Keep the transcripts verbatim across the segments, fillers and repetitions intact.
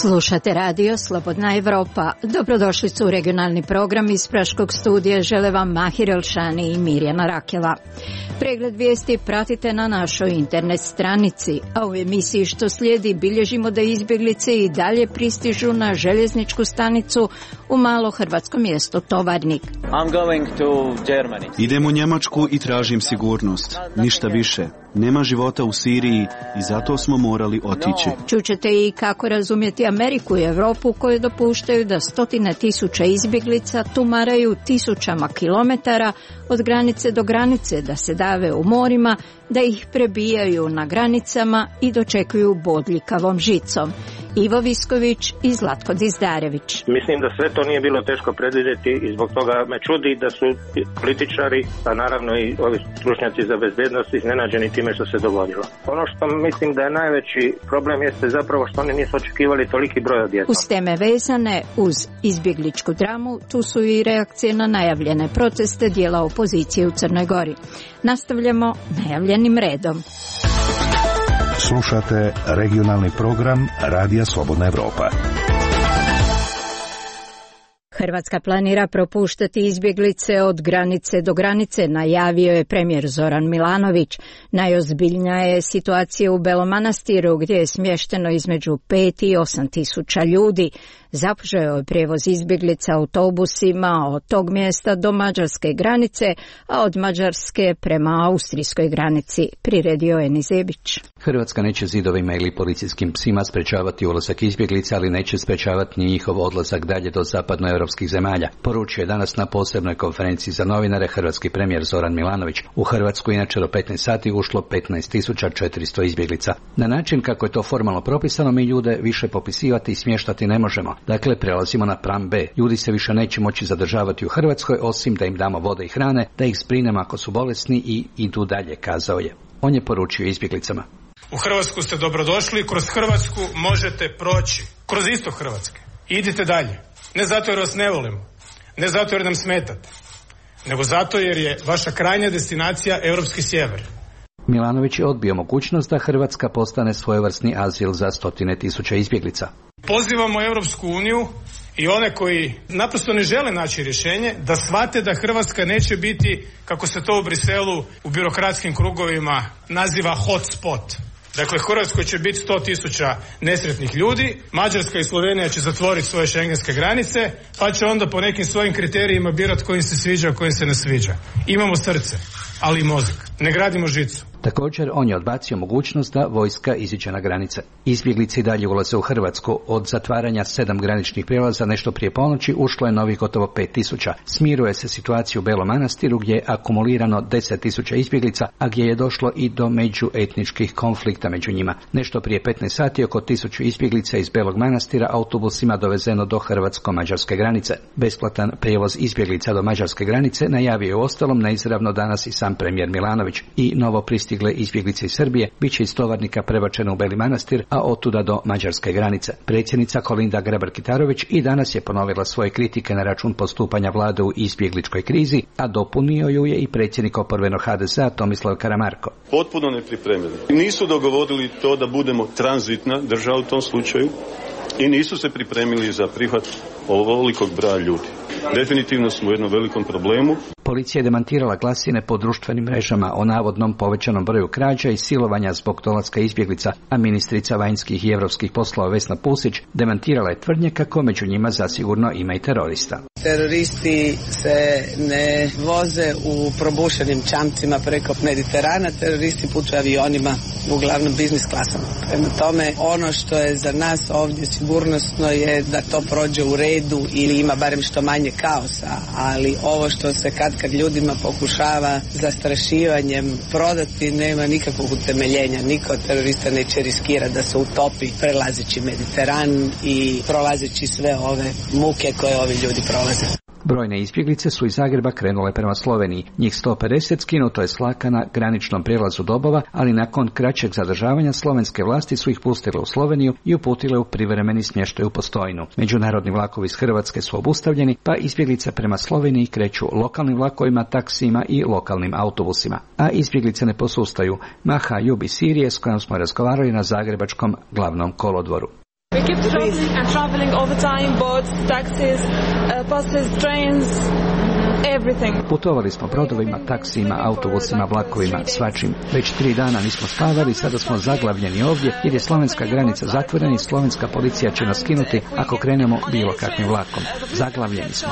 Slušate radio Slobodna Evropa. Dobrodošli su u regionalni program iz Praškog studija. Žele vam Mahir Elšani i Mirjana Rakela. Pregled vijesti pratite na našoj internet stranici, a u emisiji što slijedi bilježimo da izbjeglice i dalje pristižu na željezničku stanicu u malo hrvatsko mjesto Tovarnik. I'm going to Germany. Idem u Njemačku i tražim sigurnost. Ništa više. Nema života u Siriji i zato smo morali otići. Čućete i kako razumjeti Ameriku i Europu koje dopuštaju da stotine tisuća izbjeglica tumaraju tisućama kilometara od granice do granice, da se dave u morima, da ih prebijaju na granicama i dočekuju bodljikavom žicom. Ivo Visković i Zlatko Dizdarević. Mislim da sve to nije bilo teško predvidjeti i zbog toga me čudi da su političari, a naravno i ovi stručnjaci za bezbednost, iznenađeni time što se dogodilo. Ono što mislim da je najveći problem jeste zapravo što oni nisu očekivali toliki broj odjednom. Uz teme vezane uz izbjegličku dramu, tu su i reakcije na najavljene proteste dijela opozicije u Crnoj Gori. Nastavljamo najavljenim redom. Slušate regionalni program Radija Slobodna Evropa. Hrvatska planira propuštati izbjeglice od granice do granice, najavio je premijer Zoran Milanović. Najozbiljnija je situacija u Belom Manastiru gdje je smješteno između pet i osam tisuća ljudi. Započeo je prijevoz izbjeglica autobusima od tog mjesta do mađarske granice, a od Mađarske prema austrijskoj granici, priredio je Nizebić. Hrvatska neće zidovima ili policijskim psima sprečavati ulazak izbjeglica, ali neće sprečavati ni njihov odlazak dalje do zapadnoeuropskih zemalja, poručio je danas na posebnoj konferenciji za novinare hrvatski premijer Zoran Milanović. U Hrvatsku inače do petnaest sati ušlo petnaest tisuća četiristo izbjeglica. Na način kako je to formalno propisano, mi ljude više popisivati i smještati ne možemo. Dakle, prelazimo na plan B. Ljudi se više neće moći zadržavati u Hrvatskoj, osim da im damo vode i hrane, da ih zbrinemo ako su bolesni i idu dalje, kazao je. On je poručio izbjeglicama. U Hrvatsku ste dobrodošli, kroz Hrvatsku možete proći, kroz istok Hrvatske. Idite dalje. Ne zato jer vas ne volimo, ne zato jer nam smetate, nego zato jer je vaša krajnja destinacija europski sjever. Milanović je odbio mogućnost da Hrvatska postane svojevrsni azil za stotine tisuća izbjeglica. Pozivamo Europsku uniju i one koji naprosto ne žele naći rješenje da shvate da Hrvatska neće biti, kako se to u Briselu u birokratskim krugovima naziva hot spot. Dakle, Hrvatskoj će biti sto tisuća nesretnih ljudi, Mađarska i Slovenija će zatvoriti svoje šengenske granice, pa će onda po nekim svojim kriterijima birati kojim se sviđa, kojim se ne sviđa. Imamo srce, ali i mozak. Ne gradimo žicu. Također, on je odbacio mogućnost da vojska iziđe na granice. Izbjeglice i dalje ulaze u Hrvatsku. Od zatvaranja sedam graničnih prijelaza nešto prije ponoći ušlo je novih gotovo pet tisuća. Smiruje se situacija u Belom Manastiru gdje je akumulirano deset tisuća izbjeglica, a gdje je došlo i do međuetničkih konflikta među njima. Nešto prije petnaest sati oko tisuću izbjeglica iz Belog Manastira autobusima dovezeno do hrvatsko-mađarske granice. Besplatan prijevoz izbjeglica do mađarske granice najavio je uostalom neizravno danas i sam premijer Milanović. I novo pristigle izbjeglice iz Srbije bit će iz Tovarnika prebačeno u Beli Manastir, a otuda do mađarske granice. Predsjednica Kolinda Grabar-Kitarović i danas je ponovila svoje kritike na račun postupanja vlade u izbjegličkoj krizi, a dopunio ju je i predsjednik oporbenog ha de es a Tomislav Karamarko. Potpuno nepripremljeni. Nisu dogovorili to da budemo tranzitna država u tom slučaju i nisu se pripremili za prihvat ovolikog broja ljudi. Definitivno smo u jednom velikom problemu. Policija je demantirala glasine po društvenim mrežama o navodnom povećanom broju krađa i silovanja zbog dolaska izbjeglica, a ministrica vanjskih i europskih poslova Vesna Pusić demantirala je tvrdnje kako među njima zasigurno ima i terorista. Teroristi se ne voze u probušenim čamcima preko Mediterana, teroristi putuju avionima, uglavnom biznis klasama. Prema tome, ono što je za nas ovdje sigurnosno je da to prođe u redu ili ima barem što manje kaosa, ali ovo što se kad kad ljudima pokušava zastrašivanjem prodati nema nikakvog utemeljenja. Niko od terorista neće riskirati da se utopi prelazeći Mediteran i prolazeći sve ove muke koje ovi ljudi prolaze. Brojne izbjeglice su iz Zagreba krenule prema Sloveniji. Njih sto pedeset skinuto je s vlaka na graničnom prijelazu Dobova, ali nakon kraćeg zadržavanja slovenske vlasti su ih pustile u Sloveniju i uputile u privremeni smještaj u Postojnu. Međunarodni vlakovi iz Hrvatske su obustavljeni, pa izbjeglice prema Sloveniji kreću lokalnim vlakovima, taksijima i lokalnim autobusima. A izbjeglice ne posustaju. Maha Jub iz Sirije, s kojom smo razgovarali na zagrebačkom glavnom kolodvoru. keep traveling and traveling all the time, boats, taxis, uh, buses, trains, everything. Putovali smo brodovima, taksijima, autobusima, vlakovima, svačim. Već tri dana nismo spavali, sada smo zaglavljeni ovdje jer je slovenska granica zatvorena i slovenska policija će nas skinuti ako krenemo bilo kakvim vlakom. Zaglavljeni smo.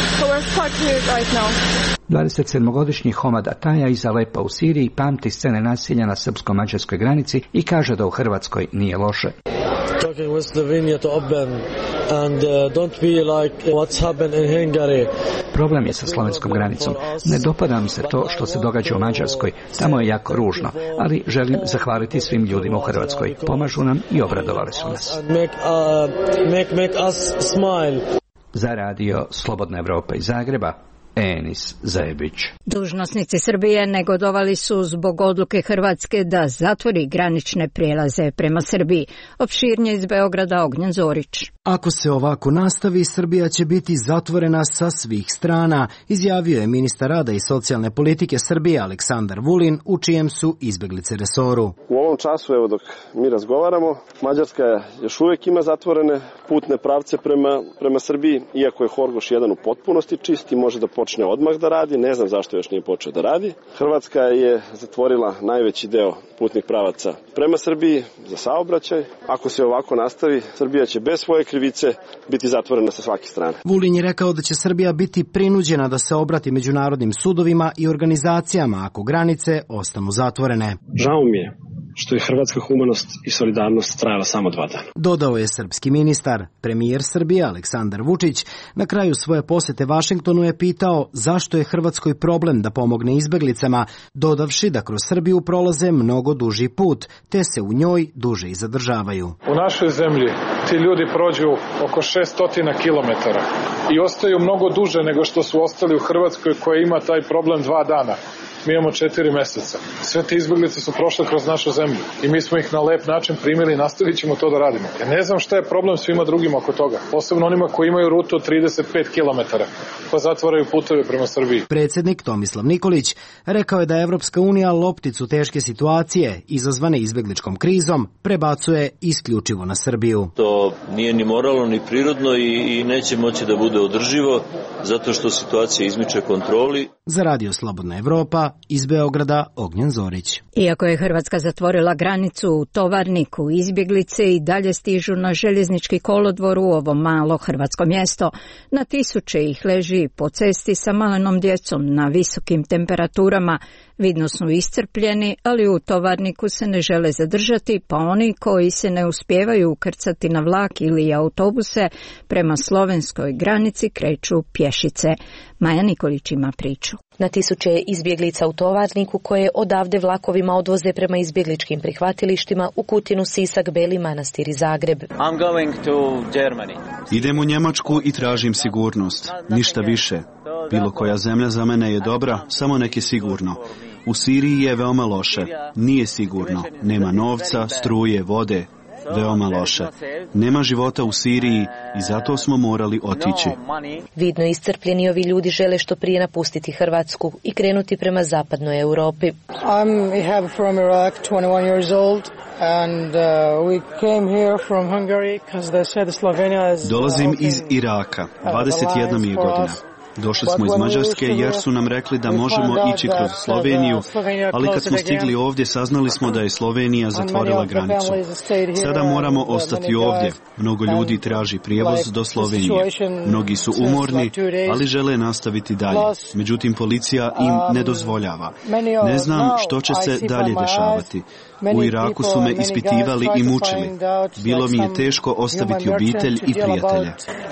dvadesetsedmogodišnji Homad Ataja iz Alepa u Siriji pamti scene nasilja na srpsko-mađarskoj granici i kaže da u Hrvatskoj nije loše. Talking with Slovenia to open and uh, don't be like what's happened in Hungary. Problem je sa slovenskom granicom. Ne dopada mi se to što se događa u Mađarskoj. Tamo je jako ružno, ali želim zahvaliti svim ljudima u Hrvatskoj. Pomažu nam i obradovali su nas. Make, uh, make, make us smile. Za radio Slobodna Evropa iz Zagreba, Enis Zajebić. Dužnosnici Srbije negodovali su zbog odluke Hrvatske da zatvori granične prijelaze prema Srbiji. Opširnije iz Beograda Ognjen Zorić. Ako se ovako nastavi, Srbija će biti zatvorena sa svih strana, izjavio je ministar rada i socijalne politike Srbije Aleksandar Vulin, u čijem su izbeglice resoru. U ovom času, evo dok mi razgovaramo, Mađarska još uvijek ima zatvorene putne pravce prema, prema Srbiji, iako je Horgoš jedan u potpunosti čist i može da počne odmah da radi, ne znam zašto još nije počeo da radi. Hrvatska je zatvorila najveći deo putnih pravaca prema Srbiji za saobraćaj. Ako se ovako nastavi, Srbija će bez svoje krivice biti zatvorena sa svake strane. Vulin je rekao da će Srbija biti prinuđena da se obrati međunarodnim sudovima i organizacijama ako granice ostanu zatvorene. Žao mi je što je hrvatska humanost i solidarnost trajala samo dva dana. Dodao je srpski ministar. Premijer Srbije Aleksandar Vučić na kraju svoje posete Vašingtonu je pitao zašto je Hrvatskoj problem da pomogne izbeglicama, dodavši da kroz Srbiju prolaze mnogo duži put, te se u njoj duže i zadržavaju. U našoj zemlji ti ljudi prođu oko šesto kilometara i ostaju mnogo duže nego što su ostali u Hrvatskoj koja ima taj problem dva dana. Mi imamo četiri meseca. Sve te izbjeglice su prošle kroz našu zemlju i mi smo ih na lep način primili i nastavit ćemo to da radimo. Ja ne znam šta je problem svima drugima oko toga, posebno onima koji imaju rutu od trideset pet kilometara, pa zatvaraju puteve prema Srbiji. Predsjednik Tomislav Nikolić rekao je da Evropska unija lopticu teške situacije izazvane izbjegličkom krizom prebacuje isključivo na Srbiju. To nije ni moralno ni prirodno i, i neće moći da bude održivo zato što situacija izmiče kontroli. Za radio Slobodna Evropa iz Beograda Ognjen Zorić. Iako je Hrvatska zatvorila granicu u Tovarniku, izbjeglice i dalje stižu na željeznički kolodvor u ovo malo hrvatsko mjesto. Na tisuće ih leži po cesti sa malenom djecom na visokim temperaturama. Vidno su iscrpljeni, ali u Tovarniku se ne žele zadržati, pa oni koji se ne uspijevaju ukrcati na vlak ili autobuse prema slovenskoj granici kreću pješice. Maja Nikolić ima priču. Na tisuće izbjeglica u Tovarniku koje odavde vlakovima odvoze prema izbjegličkim prihvatilištima u Kutinu, Sisak, Beli Manastir i Zagreb. I'm going to Germany. Idem u Njemačku i tražim sigurnost. Ništa više. Bilo koja zemlja za mene je dobra, samo nek je sigurno. U Siriji je veoma loše. Nije sigurno. Nema novca, struje, vode. Veoma loše. Nema života u Siriji i zato smo morali otići. Vidno iscrpljeni ovi ljudi žele što prije napustiti Hrvatsku i krenuti prema zapadnoj Europi. I'm Ihab from Iraq, twenty-one years old. And uh, we came here from Hungary because they said Slovenia is Dolazim iz Iraka, dvadeset jedna mi je godina. Došli smo iz Mađarske jer su nam rekli da možemo ići kroz Sloveniju, ali kad smo stigli ovdje saznali smo da je Slovenija zatvorila granicu. Sada moramo ostati ovdje. Mnogo ljudi traži prijevoz do Slovenije. Mnogi su umorni, ali žele nastaviti dalje. Međutim, policija im ne dozvoljava. Ne znam što će se dalje dešavati. U Iraku su me ispitivali i mučili. Bilo mi je teško ostaviti obitelj i prijatelje.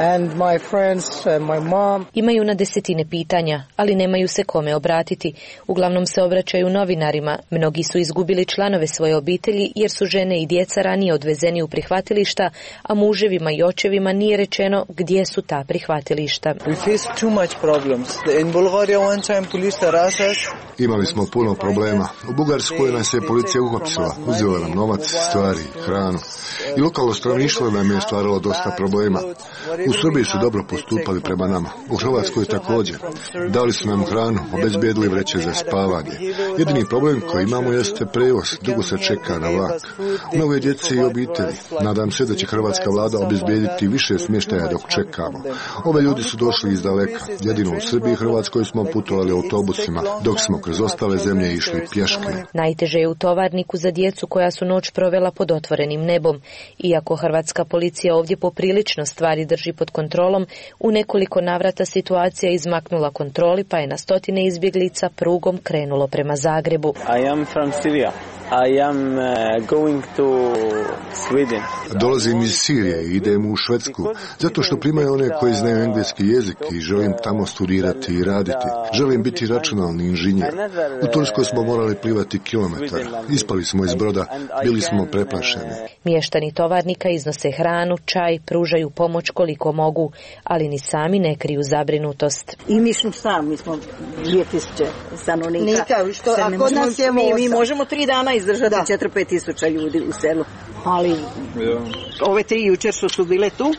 Imaju na desetine pitanja, ali nemaju se kome obratiti. Uglavnom se obraćaju novinarima. Mnogi su izgubili članove svoje obitelji jer su žene i djeca ranije odvezeni u prihvatilišta, a muževima i očevima nije rečeno gdje su ta prihvatilišta. Imali smo puno problema. U Bugarskoj nas je policija uhapsila, uzela nam novac, stvari, hranu. I lokalno stanovništvo nam je stvaralo dosta problema. U Srbiji su dobro postupali prema nama. U Hrvatskoj Hrvatskoj također. Dali su nam hranu, obezbedili vreće za spavanje. Jedini problem koji imamo jeste prevoz, dugo se čeka na vlak. Mnogo je djece i obitelji. Nadam se da će hrvatska vlada obezbediti više smještaja dok čekamo. Ove ljudi su došli iz daleka. Jedino u Srbiji i Hrvatskoj smo putovali autobusima, dok smo kroz ostale zemlje išli pješke. Najteže je u Tovarniku za djecu koja su noć provela pod otvorenim nebom. Iako hrvatska policija ovdje poprilično stvari drži pod kontrolom, u nekoliko navrata situacija izmaknula kontroli, pa je na stotine izbjeglica prugom krenulo prema Zagrebu. I am from Syria. I am uh, going to Sweden. Dolazim iz Sirije i idem u Švedsku, zato što primaju one koji znaju engleski jezik i želim tamo studirati i raditi. Želim biti računalni inženjer. U Turskoj smo morali plivati kilometar. Ispali smo iz broda, bili smo preplašeni. Mještani Tovarnika iznose hranu, čaj, pružaju pomoć koliko mogu, ali ni sami ne kriju zabrinutost. I mi smo sami, mi smo dvije tisuće stanovnika. Nika, što, a kod nas je mi, mi možemo tri dana izdržati četiri do pet tisuća ljudi u selu. Ali ja. Ove tri jučer što su bile tu,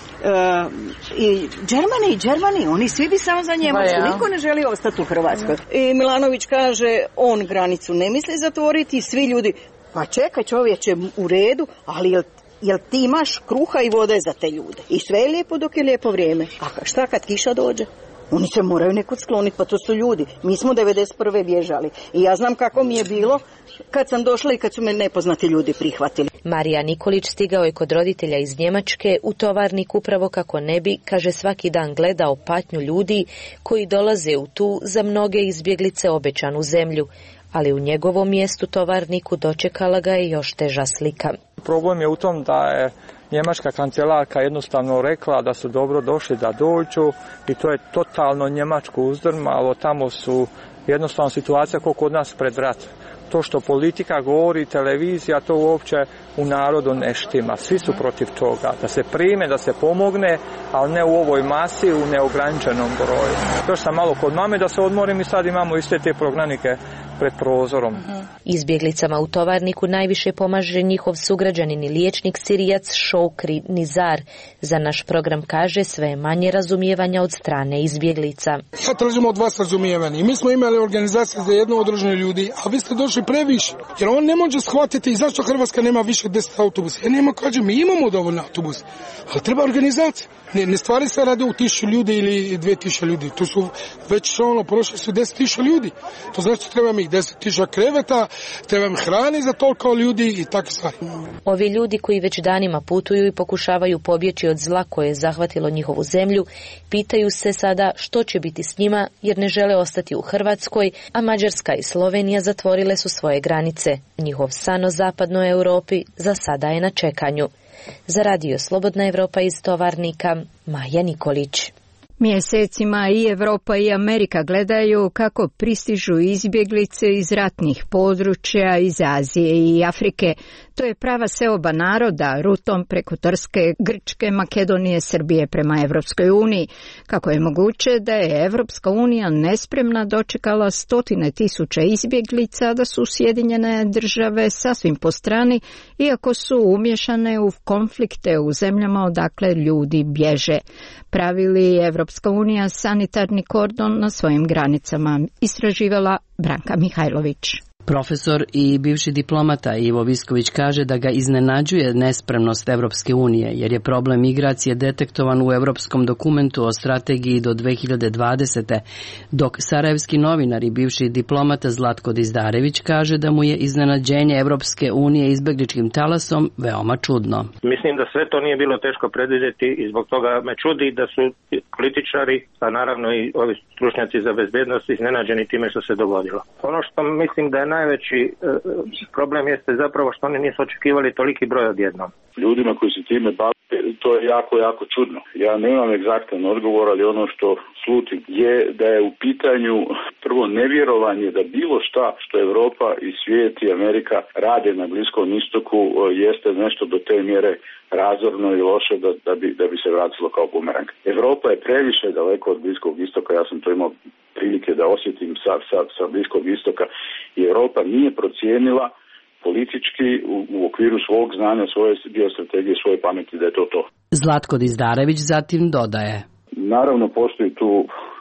Uh, i Germani, i Germani, oni svi bi samo za Njemačku, ja. Niko ne želi ostati u Hrvatskoj. I Milanović kaže, on granicu ne misli zatvoriti, svi ljudi, pa čekaj čovječe, u redu, ali jel, jel ti imaš kruha i vode za te ljude? I sve je lijepo dok je lijepo vrijeme. A šta kad kiša dođe? Oni se moraju nekud skloniti, pa to su ljudi. Mi smo devedeset prve bježali i ja znam kako mi je bilo kad sam došla i kad su me nepoznati ljudi prihvatili. Marija Nikolić stigao je kod roditelja iz Njemačke u Tovarnik upravo kako ne bi, kaže, svaki dan gledao patnju ljudi koji dolaze u tu za mnoge izbjeglice obećanu zemlju. Ali u njegovom mjestu Tovarniku dočekala ga je još teža slika. Problem je u tom da je njemačka kancelarka jednostavno rekla da su dobro došli da dođu i to je totalno Njemačku uzdrmalo. Tamo su jednostavno situacija kao kod nas pred rat. To što politika govori, televizija, to uopće u narodu ne štima. Svi su protiv toga. Da se prime, da se pomogne, ali ne u ovoj masi, u neograničenom broju. Još sam malo kod mame da se odmorim i sad imamo iste te prognanike pred prozorom. Izbjeglicama u Tovarniku najviše pomaže njihov sugrađanin i liječnik Sirijac Šoukri Nizar. Za naš program kaže sve je manje razumijevanja od strane izbjeglica. Ja tražim od vas razumijevanje. Mi smo imali organizacije za jedno udruženje ljudi, a vi ste došli previše. Jer on ne može shvatiti i zašto Hrvatska nema više od deset autobusa. Ja nema, kažem, mi imamo dovoljno autobusa, ali treba organizacija. Ne, ne stvari se radi u tisuću ljudi ili dvije tisuće ljudi. To su već ono, prošli su deset tisuća ljudi. To znači treba mi deset tisuća kreveta, treba mi hrane za toliko ljudi i takve stvari. Ovi ljudi koji već danima putuju i pokušavaju pobjeći od zla koje je zahvatilo njihovu zemlju, pitaju se sada što će biti s njima jer ne žele ostati u Hrvatskoj, a Mađarska i Slovenija zatvorile su svoje granice. Njihov san o zapadnoj Europi za sada je na čekanju. Za Radio Slobodna Evropa iz Tovarnika, Maja Nikolić. Mjesecima i Evropa i Amerika gledaju kako pristižu izbjeglice iz ratnih područja iz Azije i Afrike. To je prava seoba naroda rutom preko Turske, Grčke, Makedonije, Srbije prema Evropskoj uniji. Kako je moguće da je Evropska unija nespremna dočekala stotine tisuća izbjeglica, da su Sjedinjene države sasvim po strani, iako su umješane u konflikte u zemljama odakle ljudi bježe. Pravi li Evropska unija sanitarni kordon na svojim granicama? Istraživala Branka Mihajlović. Profesor i bivši diplomata Ivo Visković kaže da ga iznenađuje nespremnost Evropske unije, jer je problem migracije detektovan u europskom dokumentu o strategiji do dve hiljade dvadesete. Dok sarajevski novinar i bivši diplomata Zlatko Dizdarević kaže da mu je iznenađenje Evropske unije izbegličkim talasom veoma čudno. Mislim da sve to nije bilo teško predvidjeti i zbog toga me čudi da su političari, a naravno i ovi stručnjaci za bezbednost, iznenađeni time što se dogodilo. Ono što mislim da je najveći e, problem jeste zapravo što oni nisu očekivali toliki broj odjednom. Ljudima koji se time bave, to je jako, jako čudno. Ja nemam egzaktan odgovor, ali ono što slutim je da je u pitanju prvo nevjerovanje da bilo šta što Europa i svijet i Amerika rade na Bliskom istoku jeste nešto do te mjere razorno i loše da, da, bi, da bi se vratilo kao bumerang. Evropa je previše daleko od Bliskog istoka, ja sam to imao prilike da osjetim sa, sa, sa Bliskog istoka i Europa nije procijenila politički u, u okviru svog znanja, svoje biostrategije, svoje pameti da je to to. Zlatko Dizdarević zatim dodaje. Naravno postoji tu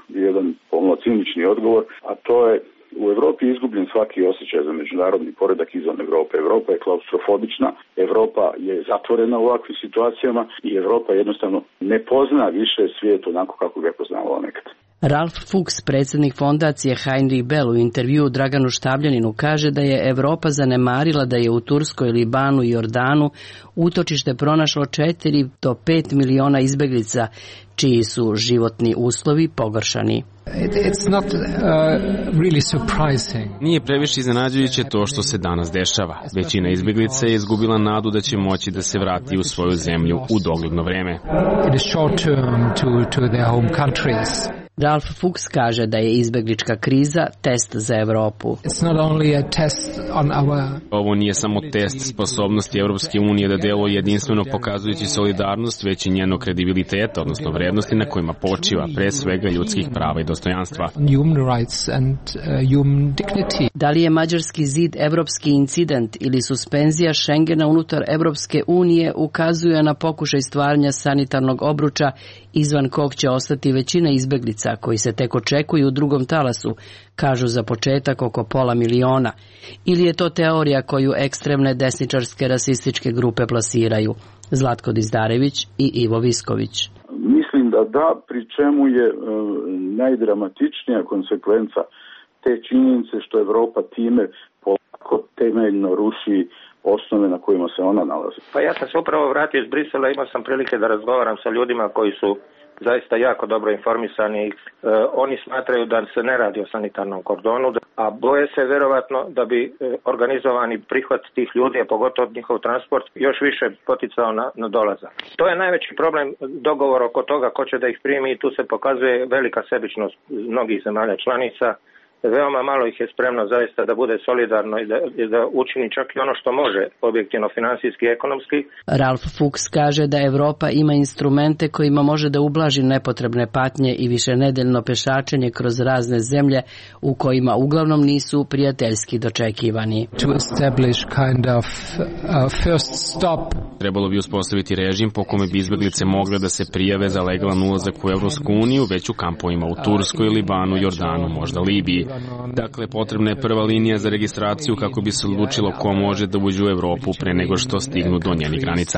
jedan pomalo cinični odgovor, a to je u Evropi je izgubljen svaki osjećaj za međunarodni poredak izvan Evrope. Evropa je klaustrofobična, Evropa je zatvorena u ovakvim situacijama i Evropa jednostavno ne pozna više svijet onako kako ga je poznavala nekad. Ralf Fuchs, predsjednik fondacije Heinrich Bell, u intervjuu Draganu Štabljaninu kaže da je Evropa zanemarila da je u Turskoj, Libanu i Jordanu utočište pronašlo četiri do pet miliona izbeglica, čiji su životni uslovi pogoršani. It's not, uh, really surprising. Nije previše iznenađujuće to što se danas dešava. Većina izbeglica je izgubila nadu da će moći da se vrati u svoju zemlju u dogledno vreme. In the short term to, to their home countries. Ralf Fuchs kaže da je izbeglička kriza test za Evropu. It's not only a test on our... Ovo nije samo test sposobnosti Evropske unije da deluje jedinstveno pokazujući solidarnost, već i njeno kredibiliteta, odnosno vrednosti na kojima počiva pre svega ljudskih prava i dostojanstva. Human rights and uh, human dignity. Da li je mađarski zid evropski incident ili suspenzija Schengena unutar Evropske unije ukazuje na pokušaj stvaranja sanitarnog obruča izvan kog će ostati većina izbeglica koji se tek očekuju u drugom talasu, kažu za početak oko pola miliona. Ili je to teorija koju ekstremne desničarske rasističke grupe plasiraju? Zlatko Dizdarević i Ivo Visković. Mislim da da, pri čemu je e, najdramatičnija konsekvenca te činjenice što Evropa time polako temeljno ruši osnove na kojima se ona nalazi. Pa ja sam se upravo vratio iz Brisela, imao sam prilike da razgovaram sa ljudima koji su zaista jako dobro informisani. E, oni smatraju da se ne radi o sanitarnom kordonu, a boje se verovatno da bi e, organizovani prihvat tih ljudi, a pogotovo njihov transport, još više poticao na, na dolazak. To je najveći problem, dogovor oko toga ko će da ih primi i tu se pokazuje velika sebičnost mnogih zemalja članica. Veoma malo ih je spremno zaista da bude solidarno i da, i da učini čak i ono što može, objektivno, finansijski i ekonomski. Ralf Fuchs kaže da Evropa ima instrumente kojima može da ublaži nepotrebne patnje i višenedeljno pešačenje kroz razne zemlje u kojima uglavnom nisu prijateljski dočekivani. To establish kind of uh, first stop. Trebalo bi uspostaviti režim po kome bi izbeglice mogle da se prijave za legalan ulazak u Evropsku uniju, već u kampovima u Turskoj, Libanu, Jordanu, možda Libiji. Dakle, potrebna je prva linija za registraciju kako bi se odlučilo ko može da uđe u Evropu pre nego što stignu do njenih granica.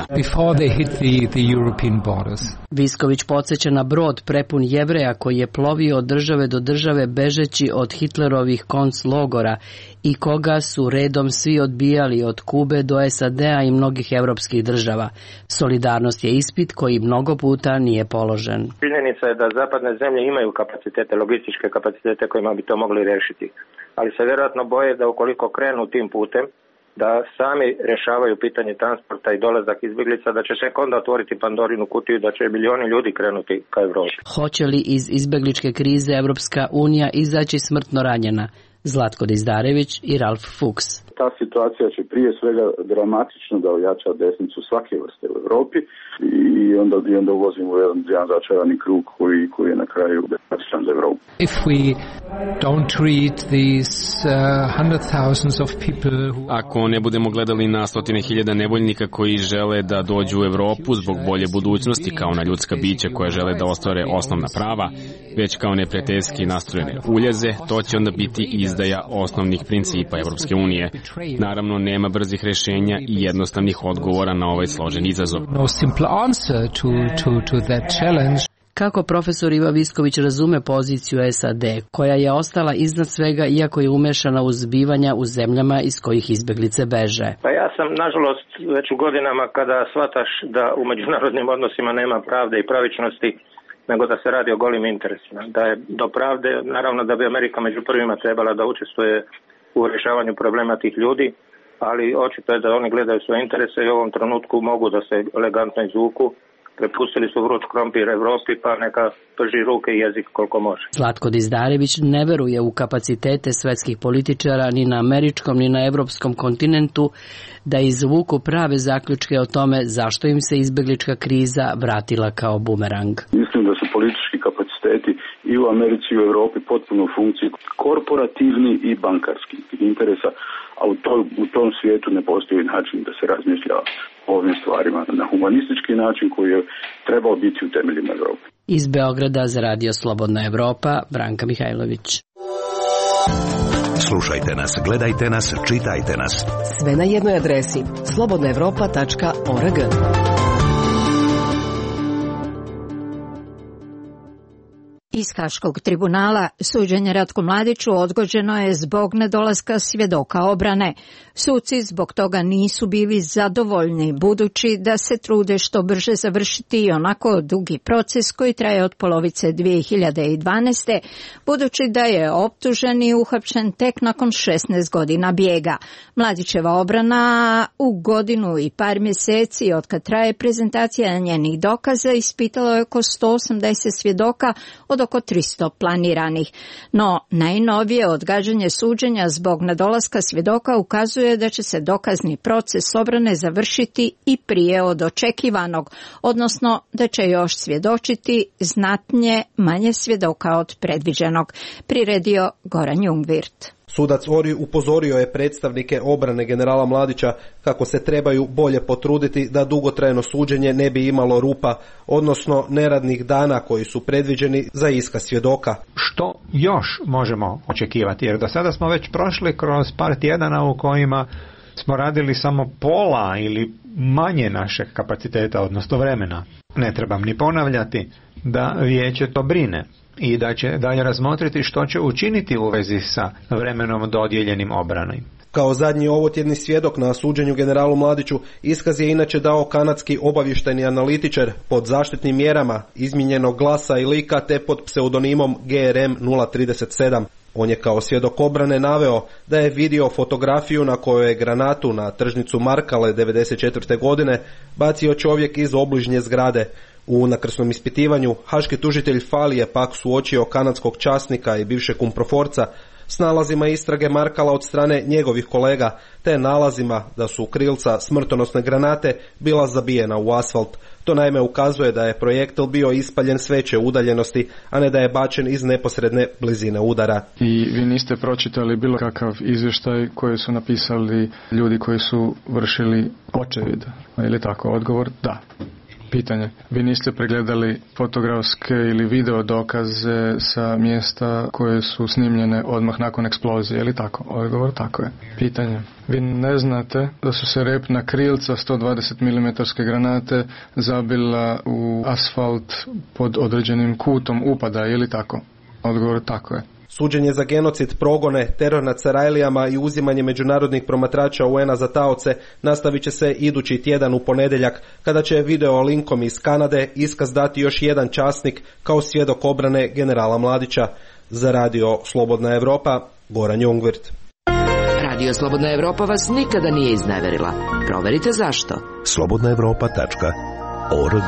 Visković podsjeća na brod prepun Jevreja koji je plovio od države do države bežeći od Hitlerovih konclogora i koga su redom svi odbijali od Kube do S A D-a i mnogih evropskih država. Solidarnost je ispit koji mnogo puta nije položen. Činjenica je da zapadne zemlje imaju kapacitete, logističke kapacitete kojima bi to mogli rešiti. Ali se vjerojatno boje da ukoliko krenu tim putem, da sami rješavaju pitanje transporta i dolazak izbjeglica, da će se onda otvoriti Pandorinu kutiju, da će milioni ljudi krenuti ka Evropi. Hoće li iz izbjegličke krize Evropska unija izaći smrtno ranjena? Zlatko Dizdarević i Ralf Fuchs. Ta situacija će prije svega dramatično da ojača desnicu svake vrste u Evropi i onda, i onda uvozimo jedan, jedan začarani krug koji, koji je na kraju dramatičan za Evropu. If we don't treat these uh, hundred thousands of people who... Ako ne budemo gledali na stotine hiljada nevoljnika koji žele da dođu u Evropu zbog bolje budućnosti kao na ljudska bića koja žele da ostvare osnovna prava, već kao neprijateljski nastrojene uljeze, to će onda biti izdaja osnovnih principa Evropske unije. Naravno, nema brzih rešenja i jednostavnih odgovora na ovaj složen izazov. Kako profesor Ivo Visković razume poziciju S A D, koja je ostala iznad svega iako je umešana u zbivanja u zemljama iz kojih izbeglice beže? Pa ja sam, nažalost, već u godinama kada shvataš da u međunarodnim odnosima nema pravde i pravičnosti, nego da se radi o golim interesima. Da je do pravde, naravno da bi Amerika među prvima trebala da učestvuje u rješavanju problema tih ljudi, ali očito je da oni gledaju svoje interese i u ovom trenutku mogu da se elegantno izvuku. Prepustili su vruć krompir Evropi, pa neka prži ruke i jezik koliko može. Zlatko Dizdarević ne veruje u kapacitete svetskih političara ni na američkom ni na evropskom kontinentu da izvuku prave zaključke o tome zašto im se izbeglička kriza vratila kao bumerang. Mislim da su politički kapaciteti i u Americi i u Evropi potpuno u funkciji korporativni i bankarski interesa, a u, to, u tom svijetu ne postoji način da se razmišlja o ovim stvarima na humanistički način koji je trebao biti u temeljima Evrope. Iz Beograda za Radio Slobodna Evropa, Branka Mihajlović. Slušajte nas, gledajte nas, čitajte nas. Sve na jednoj adresi slobodna evropa tačka org. Iz Haškog tribunala suđenje Ratku Mladiću odgođeno je zbog nedolaska svjedoka obrane. Suci zbog toga nisu bili zadovoljni, budući da se trude što brže završiti i onako dugi proces koji traje od polovice dvije hiljade dvanaeste. budući da je optuženi uhapšen tek nakon šesnaest godina bijega. Mladićeva obrana u godinu i par mjeseci od kad traje prezentacija njenih dokaza ispitalo je oko sto osamdeset svjedoka od oko tristo planiranih. No, najnovije odgađanje suđenja zbog nedolaska svjedoka ukazuje da će se dokazni proces obrane završiti i prije od očekivanog, odnosno da će još svjedočiti znatnije manje svjedoka od predviđenog, priredio Goran Jungwirth. Sudac Ori upozorio je predstavnike obrane generala Mladića kako se trebaju bolje potruditi da dugotrajno suđenje ne bi imalo rupa, odnosno neradnih dana koji su predviđeni za iskaz svjedoka. Što još možemo očekivati? Jer do sada smo već prošli kroz par tjedana u kojima smo radili samo pola ili manje našeg kapaciteta, odnosno vremena. Ne trebam ni ponavljati da vijeće to brine i da će dalje razmotriti što će učiniti u vezi sa vremenom dodijeljenim obrani. Kao zadnji ovotjedni svjedok na suđenju generalu Mladiću iskaz je inače dao kanadski obavještajni analitičar pod zaštitnim mjerama izmijenjenog glasa i lika te pod pseudonimom G R M nula trideset sedam. On je kao svjedok obrane naveo da je vidio fotografiju na kojoj je granatu na tržnicu Markale devedeset četvrte godine bacio čovjek iz obližnje zgrade. U nakrsnom ispitivanju haški tužitelj Fali je pak suočio kanadskog časnika i bivšeg umproforca s nalazima istrage Markala od strane njegovih kolega, te nalazima da su krilca smrtonosne granate bila zabijena u asfalt. To naime ukazuje da je projektil bio ispaljen s veće udaljenosti, a ne da je bačen iz neposredne blizine udara. I vi niste pročitali bilo kakav izvještaj koji su napisali ljudi koji su vršili očevid, ili tako? Odgovor da. Pitanje. Vi niste pregledali fotografske ili video dokaze sa mjesta koje su snimljene odmah nakon eksplozije, ili tako? Odgovor tako je. Pitanje. Vi ne znate da su se repna krilca sto dvadeset milimetra granate zabila u asfalt pod određenim kutom upada, ili tako? Odgovor tako je. Suđenje za genocid, progone, teror nad Sarajlijama i uzimanje međunarodnih promatrača U N-a za taoce nastavit će se idući tjedan u ponedjeljak, kada će video linkom iz Kanade iskaz dati još jedan časnik kao svjedok obrane generala Mladića. Za Radio Slobodna Evropa, Goran Jungwirth. Radio Slobodna Evropa vas nikada nije izneverila. Proverite zašto. slobodna evropa tačka org.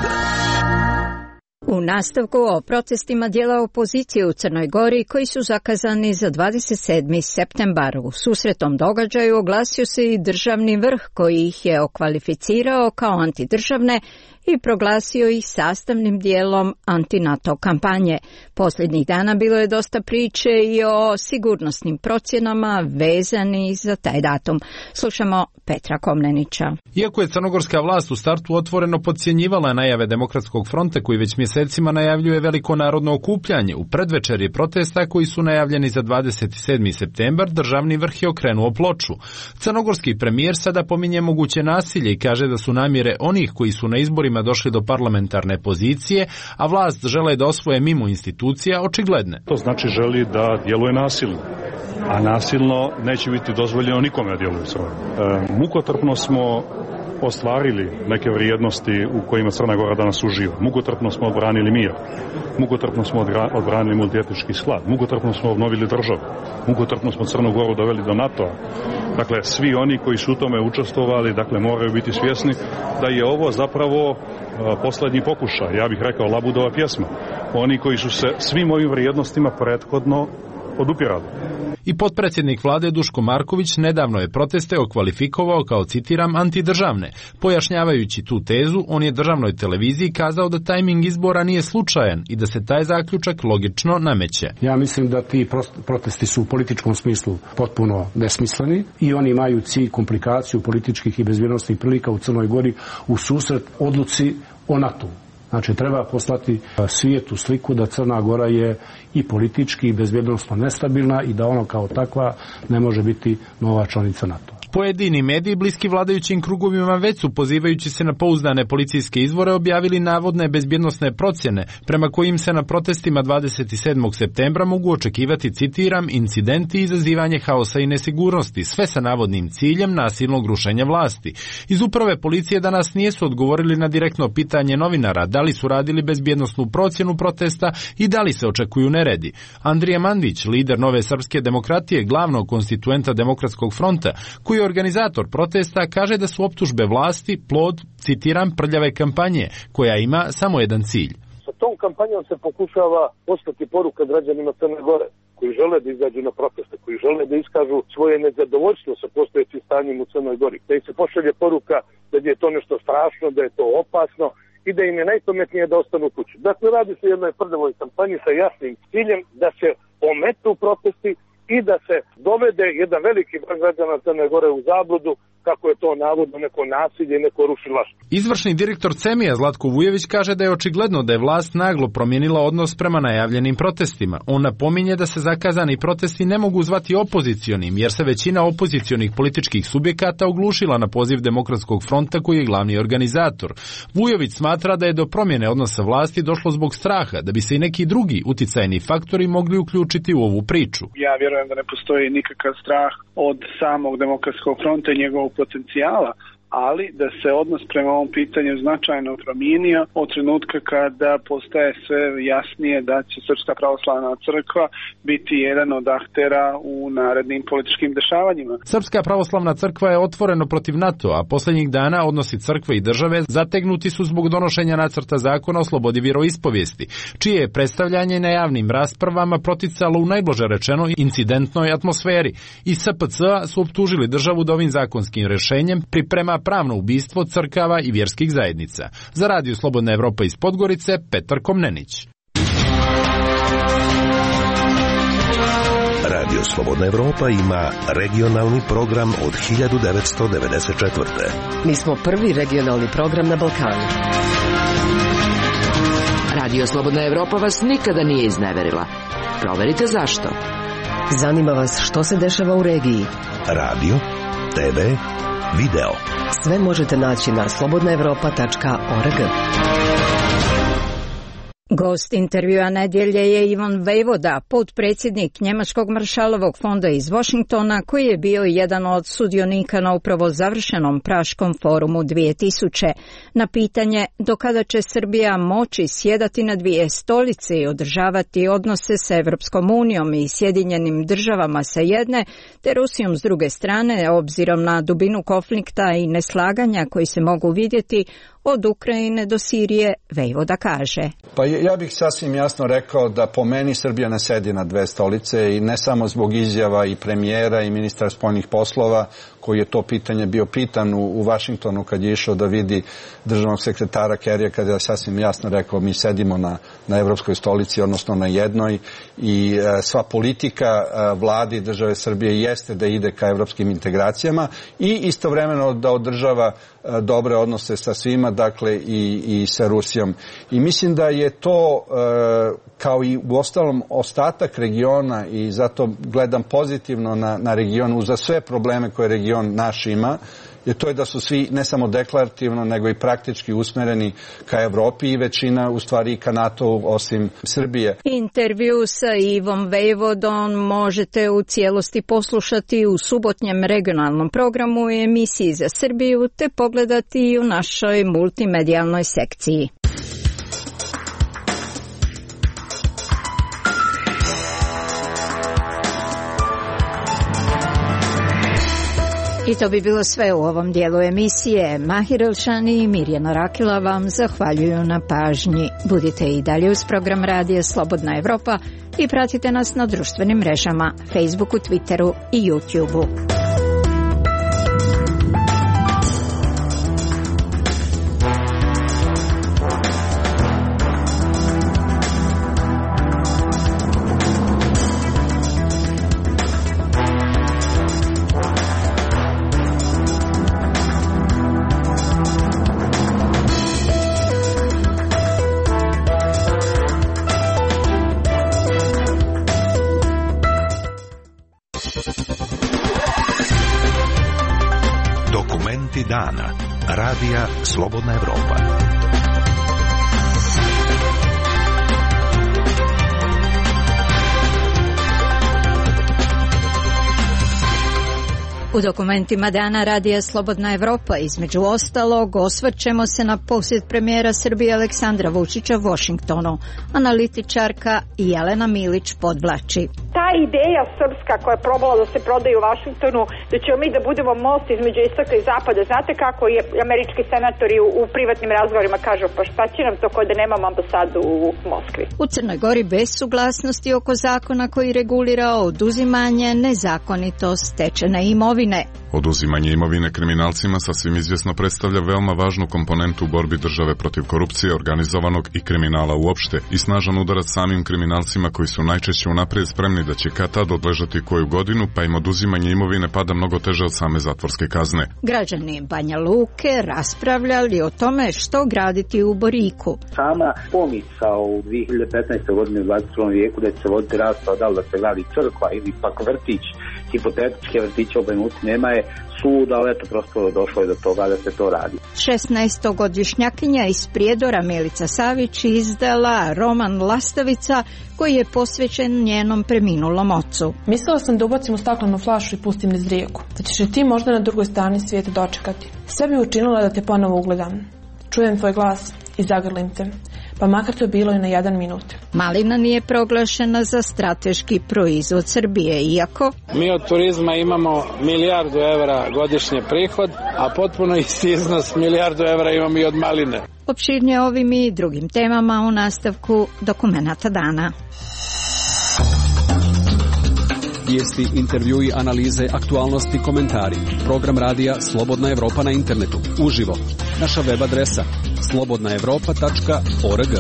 U nastavku o protestima dijela opozicije u Crnoj Gori koji su zakazani za dvadeset sedmi septembar. U susretnom događaju oglasio se i državni vrh koji ih je okvalificirao kao antidržavne i proglasio ih sastavnim dijelom anti-NATO kampanje. Posljednjih dana bilo je dosta priče i o sigurnosnim procjenama vezani za taj datum. Slušamo Petra Komnenića. Iako je crnogorska vlast u startu otvoreno podcjenjivala najave Demokratskog fronta koji već mjesecima najavljuje veliko narodno okupljanje, u predvečerje protesta koji su najavljeni za dvadeset sedmi septembar, državni vrh je okrenuo ploču. Crnogorski premijer sada pominje moguće nasilje i kaže da su namjere onih koji su na izborima došli do parlamentarne pozicije, a vlast žele da osvoje mimo institucija, očigledne. To znači želi da djeluje nasilno, a nasilno neće biti dozvoljeno nikome da djeluje. E, mukotrpno smo ostvarili neke vrijednosti u kojima Crna Gora danas uživa. Mukotrpno smo odbranili mir. Mukotrpno smo odbranili multietnički sklad. Mukotrpno smo obnovili državu. Mukotrpno smo Crnu Goru doveli do NATO-a. Dakle, svi oni koji su u tome učestvovali, dakle, moraju biti svjesni da je ovo zapravo uh, posljednji pokušaj. Ja bih rekao Labudova pjesma. Oni koji su se svim ovim vrijednostima prethodno odupirali. I potpredsjednik vlade Duško Marković nedavno je proteste okvalifikovao kao, citiram, antidržavne. Pojašnjavajući tu tezu, on je državnoj televiziji kazao da tajming izbora nije slučajan i da se taj zaključak logično nameće. Ja mislim da ti protesti su u političkom smislu potpuno besmisleni i oni imaju cilj komplikaciju političkih i bezbjednosnih prilika u Crnoj Gori u susret odluci o NATO. Znači, treba poslati svijetu sliku da Crna Gora je i politički i bezbjednosno nestabilna i da ono kao takva ne može biti nova članica NATO. Pojedini mediji bliski vladajućim krugovima već su, pozivajući se na pouzdane policijske izvore, objavili navodne bezbjednosne procjene prema kojim se na protestima dvadeset sedmog septembra mogu očekivati, citiram, incidenti i izazivanje haosa i nesigurnosti, sve sa navodnim ciljem nasilnog rušenja vlasti. Iz uprave policije danas nisu odgovorili na direktno pitanje novinara da li su radili bezbjednosnu procjenu protesta i da li se očekuju neredi. Andrija Mandić, lider Nove srpske demokratije, glavnog konstituenta Demokratskog fronta, koji je organizator protesta, kaže da su optužbe vlasti plod, citiram, prljave kampanje, koja ima samo jedan cilj. Sa tom kampanjom se pokušava poslati poruka građanima Crne Gore, koji žele da izađu na proteste, koji žele da iskažu svoje nezadovoljstvo sa postojećim stanjem u Crnoj Gori, da im se pošalje poruka da je to nešto strašno, da je to opasno i da im je najpametnije da ostanu kući. Dakle, radi se o jednoj prdevoj kampanji sa jasnim ciljem da se ometu protesti i da se dovede jedan veliki broj građana Crne Gore u zabludu kako je to navodno neko nasilje i neko rušilaštvo. Izvršni direktor Cemija Zlatko Vujović kaže da je očigledno da je vlast naglo promijenila odnos prema najavljenim protestima. On napominje da se zakazani protesti ne mogu zvati opozicionim, jer se većina opozicionih političkih subjekata oglušila na poziv Demokratskog fronta koji je glavni organizator. Vujović smatra da je do promjene odnosa vlasti došlo zbog straha, da bi se i neki drugi uticajni faktori mogli uključiti u ovu priču. Ja vjerujem da ne postoji nikakav strah od samog Demokratskog fronta i njegovog potencijala, ali da se odnos prema ovom pitanju značajno promijenio od trenutka kada postaje sve jasnije da će Srpska pravoslavna crkva biti jedan od aktera u narednim političkim dešavanjima. Srpska pravoslavna crkva je otvoreno protiv NATO, a posljednjih dana odnosi crkve i države zategnuti su zbog donošenja nacrta zakona o slobodi vjeroispovijesti, čije je predstavljanje na javnim raspravama proticalo u najblaže rečeno incidentnoj atmosferi. I S P C su optužili državu da ovim zakonskim rješenjem priprema pravno ubistvo crkava i vjerskih zajednica. Za Radio Slobodna Evropa iz Podgorice, Petar Komnenić. Radio Slobodna Evropa ima regionalni program od hiljadu devetsto devedeset četvrte. Mi smo prvi regionalni program na Balkanu. Radio Slobodna Evropa vas nikada nije izneverila. Proverite zašto. Zanima vas što se dešava u regiji. Radio, te ve, video. Sve možete naći na slobodna evropa tačka org. Gost intervjua nedjelje je Ivan Vejvoda, potpredsjednik Njemačkog maršalovog fonda iz Washingtona, koji je bio jedan od sudionika na upravo završenom Praškom forumu dvije tisuće. Na pitanje do kada će Srbija moći sjedati na dvije stolice i održavati odnose sa Evropskom unijom i Sjedinjenim državama sa jedne, te Rusijom s druge strane, obzirom na dubinu konflikta i neslaganja koji se mogu vidjeti od Ukrajine do Sirije, Vejvoda kaže. Pa ja bih sasvim jasno rekao da po meni Srbija ne sedi na dve stolice i ne samo zbog izjava i premijera i ministra spoljnih poslova koji je to pitanje bio pitan u, u Vašingtonu kad je išao da vidi državnog sekretara Kerrya, kada je sasvim jasno rekao mi sedimo na, na evropskoj stolici, odnosno na jednoj i e, sva politika e, vladi države Srbije jeste da ide ka evropskim integracijama i istovremeno da održava e, dobre odnose sa svima, dakle i, i sa Rusijom. I mislim da je to e, kao i u ostalom ostatak regiona i zato gledam pozitivno na, na region uza sve probleme koje region naš ima, je to je da su svi ne samo deklarativno nego i praktički usmereni ka Evropi i većina u stvari i ka NATO osim Srbije. Intervju sa Ivom Vejvodom možete u cijelosti poslušati u subotnjem regionalnom programu i emisiji za Srbiju te pogledati i u našoj multimedijalnoj sekciji. I to bi bilo sve u ovom dijelu emisije. Mahir Elšani i Mirjana Rakila vam zahvaljuju na pažnji. Budite i dalje uz program Radija Slobodna Evropa i pratite nas na društvenim mrežama, Facebooku, Twitteru i YouTubeu. Dokumenti dana. Radija Slobodna Evropa. U dokumentima dana Radija Slobodna Evropa između ostalog osvrćemo se na posjet premijera Srbije Aleksandra Vučića Washingtonu. Analitičarka Jelena Milić podvlači. Ta ideja srpska koja je probala da se prodaje u Vašingtonu, da ćemo mi da budemo most između istoka i zapada, znate kako je američki senatori u, u privatnim razgovorima kažu, pa šta će nam to ko da nemamo ambasadu u Moskvi? U Crnoj Gori bez suglasnosti oko zakona koji regulira oduzimanje nezakonito stečene imovine. Oduzimanje imovine kriminalcima sasvim izvjesno predstavlja veoma važnu komponentu u borbi države protiv korupcije, organizovanog i kriminala uopšte i snažan udarac samim kriminalcima koji su najčešće unaprijed spremni da će kad tad odležati koju godinu, pa im oduzimanje imovine pada mnogo teže od same zatvorske kazne. Građani Banja Luke raspravljali o tome što graditi u Boriku. Sama pomisao u dvije hiljade petnaestoj godine u dvadeset prvom vijeku da će se voditi rasprava da li da se gradi crkva ili pak vrtić, hipotetičke vrtiće u Banja Luci nema je sud, ali eto prosto došlo je do toga da se to radi. šesnaestogodišnjakinja iz Prijedora Milica Savić izdala roman Lastavica koji je posvećen njenom preminulom ocu. Mislila sam da ubacim u staklenu flašu i pustim niz rijeku, da ćeš i ti možda na drugoj strani svijeta dočekati. Sve bi učinila da te ponovo ugledam. Čujem tvoj glas i zagrlim te, pa makar to bilo i na jedan minut. Malina nije proglašena za strateški proizvod Srbije, iako mi od turizma imamo milijardu evra godišnje prihod, a potpuno isti iznos milijardu evra imamo i od maline. Opširnije ovim i drugim temama u nastavku dokumenata dana. Vijesti, intervjui, analize, aktualnosti, komentari. Program radija Slobodna Evropa na internetu. Uživo. Naša web adresa slobodna evropa tačka org.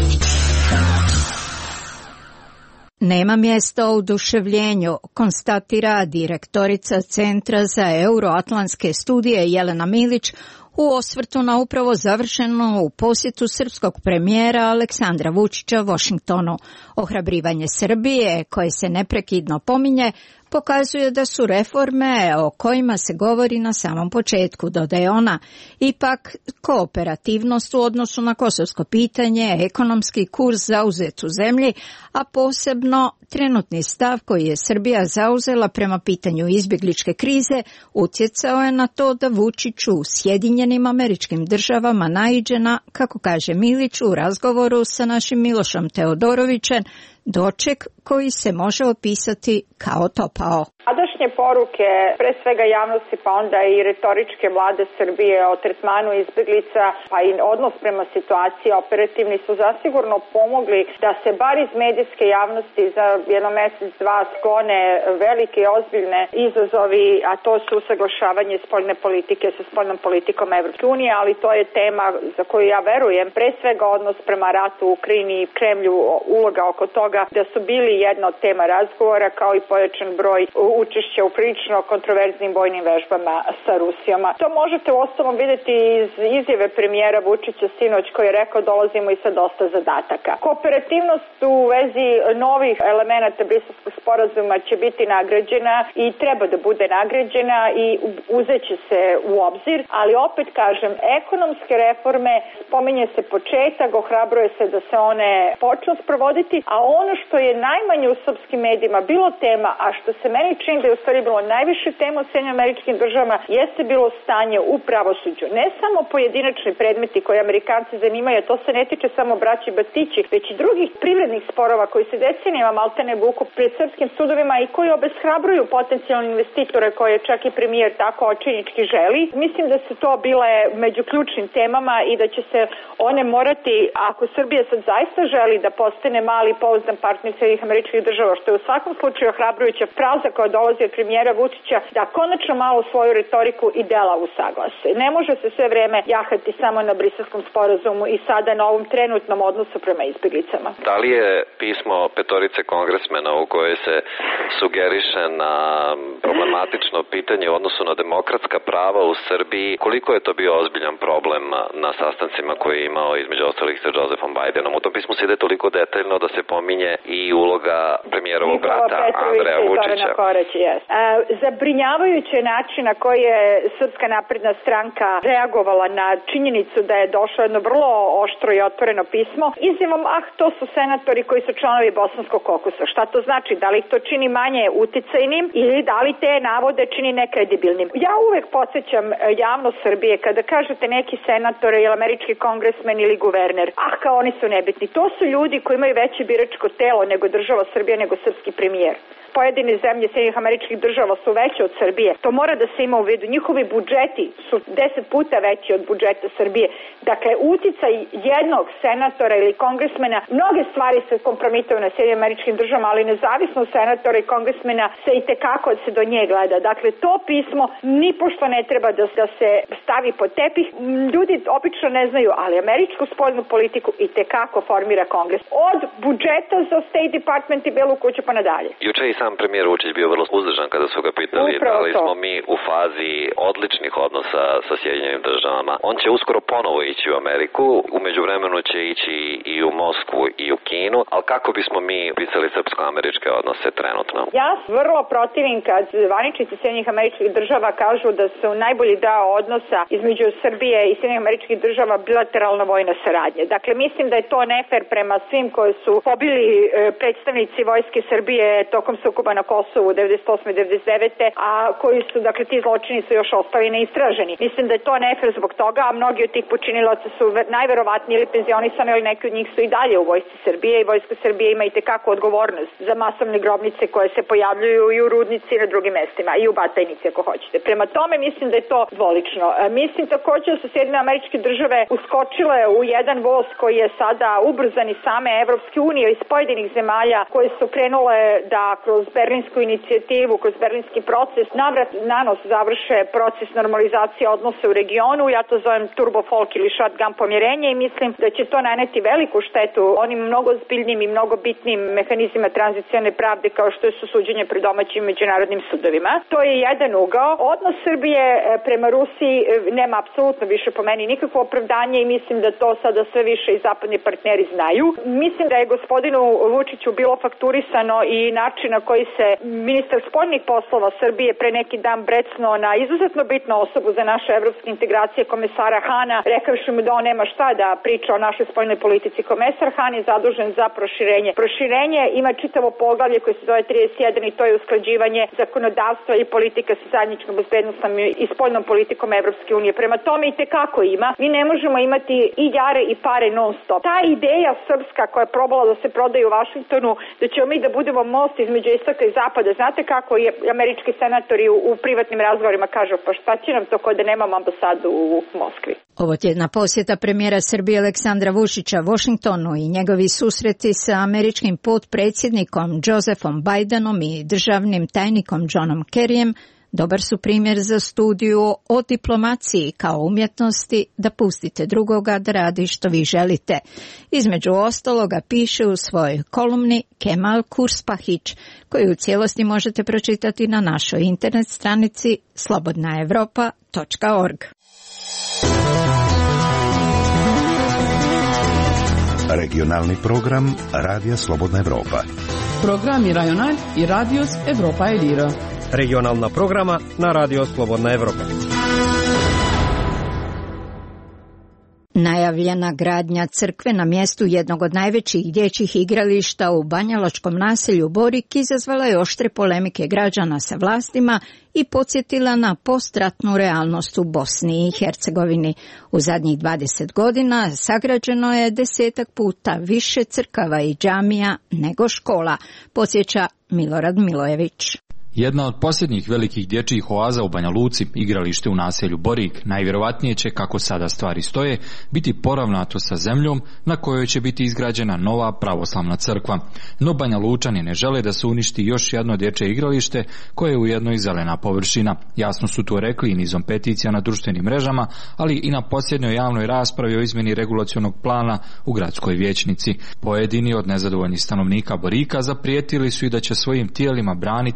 Nema mjesta oduševljenju, konstatira direktorica Centra za euroatlantske studije Jelena Milić u osvrtu na upravo završenu u posjetu srpskog premijera Aleksandra Vučića Washingtonu. Ohrabrivanje Srbije, koje se neprekidno pominje, pokazuje da su reforme o kojima se govori na samom početku, dodaje ona, ipak kooperativnost u odnosu na kosovsko pitanje, ekonomski kurs zauzet u zemlji, a posebno trenutni stav koji je Srbija zauzela prema pitanju izbjegličke krize utjecao je na to da Vučić u Sjedinjenim Američkim Državama naiđe na, kako kaže Milić u razgovoru sa našim Milošom Teodorovićem, doček koji se može opisati kao topao. Sadašnje poruke, pre svega javnosti, pa onda i retoričke vlade Srbije o tretmanu izbjeglica, pa i odnos prema situaciji operativni su zasigurno pomogli da se bar iz medijske javnosti za jedno mjesec, dva sklone velike i ozbiljne izazovi, a to su usaglašavanje spoljne politike sa spoljnom politikom Evropske unije, ali to je tema za koju ja verujem, pre svega odnos prema ratu u Ukrajini i Kremlju, uloga oko toga, da su bili jedna od tema razgovora, kao i pojačan broj učešća u prilično kontroverznim vojnim vežbama sa Rusijom. To možete uostalom vidjeti iz izjave premijera Vučića sinoć koji je rekao dolazimo i sa dosta zadataka. Kooperativnost u vezi novih elemenata Briselskog sporazuma će biti nagrađena i treba da bude nagrađena i uzeće se u obzir, ali opet kažem, ekonomske reforme, spominje se početak, ohrabruje se da se one počnu sprovoditi, a ono što je najmanje u srpskim medijima bilo tema, a što se meni čini da je u stvari bilo najviše tema u Sjedinjenim Američkim Državama, jeste bilo stanje u pravosuđu. Ne samo pojedinačni predmeti koji Amerikanci zanimaju, to se ne tiče samo braći Batići, već i drugih privrednih sporova koji se decenijama maltene vuku pred srpskim sudovima i koji obeshrabruju potencijalne investitore koje čak i premijer tako očinički želi. Mislim da su to bile među ključnim temama i da će se one morati, ako Srbija sad zaista želi da postane mali pouzdan partner Sjedinjenih Američkih Država, što je u svakom slučaju ohrabrujuća fraza koja dolazi od premijera Vučića, da konačno malo svoju retoriku i dela usaglase. Ne može se sve vreme jahati samo na Briselskom sporazumu i sada na ovom trenutnom odnosu prema izbjeglicama. Da li je pismo petorice kongresmena u kojoj se sugeriše na problem problematično pitanje u odnosu na demokratska prava u Srbiji. Koliko je to bio ozbiljan problem na sastancima koje je imao između ostalih sa Josephom Bidenom? U tom pismu se ide toliko detaljno da se pominje i uloga premijerovog brata Andreja Vučića. Zabrinjavajući način na koji je Srpska napredna stranka reagovala na činjenicu da je došlo jedno vrlo oštro i otvoreno pismo izjavom, ah, to su senatori koji su članovi Bosanskog kokusa. Šta to znači? Da li to čini manje uticajnim ili da li te navode čini nekredibilnim? Ja uvek podsjećam javnost Srbije kada kažete neki senator ili američki kongresmen ili guverner, ah, kao oni su nebitni. To su ljudi koji imaju veće biračko telo nego država Srbija, nego srpski premijer. Pojedine zemlje Sjedinjenih Američkih Država su veće od Srbije. To mora da se ima u vidu. Njihovi budžeti su deset puta veći od budžeta Srbije. Dakle, uticaj jednog senatora ili kongresmena, mnoge stvari se kompromituju na Sjedinjenim Američkim Državama, ali nezavisno senatora i kongresmena se i tekako se do nje gleda. Dakle, to pismo nipošto ne treba da, da se stavi pod tepih. Ljudi obično ne znaju, ali američku spoljnu politiku i tekako formira kongres. Od budžeta za State Department i Belu kuću pa nadalje. Juče i sam premijer Vučić bio vrlo uzdržan kada su ga pitali da li smo mi u fazi odličnih odnosa sa Sjedinjenim Državama. On će uskoro ponovo ići u Ameriku, u međuvremenu će ići i u Moskvu i u Kinu, ali kako bismo mi pisali srpsko-američke odnose trenutno? Ja vrlo protivim kad zvaničnici Sjedinjenih Američkih Država kažu da su najbolji deo odnosa između Srbije i Sjedinjenih Američkih Država bilateralna vojna saradnja. Dakle, mislim da je to nefer prema svim koji su pobili predstavnici vojske Srbije tokom sukoba na Kosovu devedeset osme i devedeset devete a koji su, dakle, ti zločini su još ostali neistraženi. Mislim da je to nefer zbog toga, a mnogi od tih počinilaca su najverovatnije ili penzionisani, ili neki od njih su i dalje u vojsci Srbije i vojska Srbije ima i tekako odgovornost za masovne grobnice koje se pojavljuju i u Rudnici i na drugim mestima, i u Batajnici ako hoćete. Prema tome mislim da je to dvolično. Mislim također da su Sjedinjene Američke Države uskočile u jedan voz koji je sada ubrzan iz same Evropske unije iz pojedinih zemalja koje su krenule da kroz berlinsku inicijativu, kroz berlinski proces, navrat nanos završe proces normalizacije odnosa u regionu. Ja to zovem turbo folk ili shotgun pomjerenje i mislim da će to naneti veliku štetu onim mnogo zbiljnim i mnogo bitnim mehanizmima tranzicione pravde kao što su suđenje pred domaćim međunarodnim sudovima. To je jedan ugao. Odnos Srbije prema Rusiji nema apsolutno više po meni nikakvo opravdanje i mislim da to sada sve više i zapadni partneri znaju. Mislim da je gospodinu Vučiću bilo fakturisano i način na koji se ministar spoljnih poslova Srbije pre neki dan brecnuo na izuzetno bitnu osobu za naše evropske integracije, komesara Hana, rekavši mu da on nema šta da priča o našoj spoljnoj politici. Komesar Han je zadužen za proširenje. Proširenje ima čitavo poglavlje koje se zove trideset jedan i to je usklađivanje zakonodavstva i politika sa zajedničkom bezbednosnom i spoljnom politikom Evropske unije. Prema tome i tekako ima. Mi ne možemo imati i jare i pare non stop. Ta ideja srpska koja je probala da se prodaje u Vašingtonu, da ćemo mi da budemo most između istoka i zapada. Znate kako je američki senatori u, u privatnim razgovorima kažu, pa šta će nam to ko da nemamo ambasadu u Moskvi? Ovo tjedna posjeta premijera Srbije Aleksandra Vučića Washingtonu i njegovi susreti sa američkim potpredsjednikom Josephom Bidenom i državnim tajnikom Johnom Kerryjem dobar su primjer za studiju o diplomaciji kao umjetnosti da pustite drugoga da radi što vi želite. Između ostaloga piše u svojoj kolumni Kemal Kurspahić, koju u cijelosti možete pročitati na našoj internet stranici slobodna evropa tačka org. Regionalni program Radija Slobodna Evropa. Programi Rajonal i Radios Evropa Elira. Regionalna programa na Radio Slobodna Evropa. Najavljena gradnja crkve na mjestu jednog od najvećih dječjih igrališta u banjaločkom naselju Borik izazvala je oštre polemike građana sa vlastima i podsjetila na postratnu realnost u Bosni i Hercegovini. U zadnjih dvadeset godina sagrađeno je desetak puta više crkava i džamija nego škola, podsjeća Milorad Milojević. Jedna od posljednjih velikih dječjih oaza u Banja Luci, igralište u naselju Borik, najvjerovatnije će, kako sada stvari stoje, biti poravnato sa zemljom na kojoj će biti izgrađena nova pravoslavna crkva. No Banja Lučani ne žele da se uništi još jedno dječje igralište koje je ujedno i zelena površina. Jasno su to rekli i nizom peticija na društvenim mrežama, ali i na posljednjoj javnoj raspravi o izmjeni regulacionog plana u gradskoj vijećnici. Pojedini od nezadovoljnih stanovnika Borika zaprijetili su i da će svojim tijelima braniti populacionu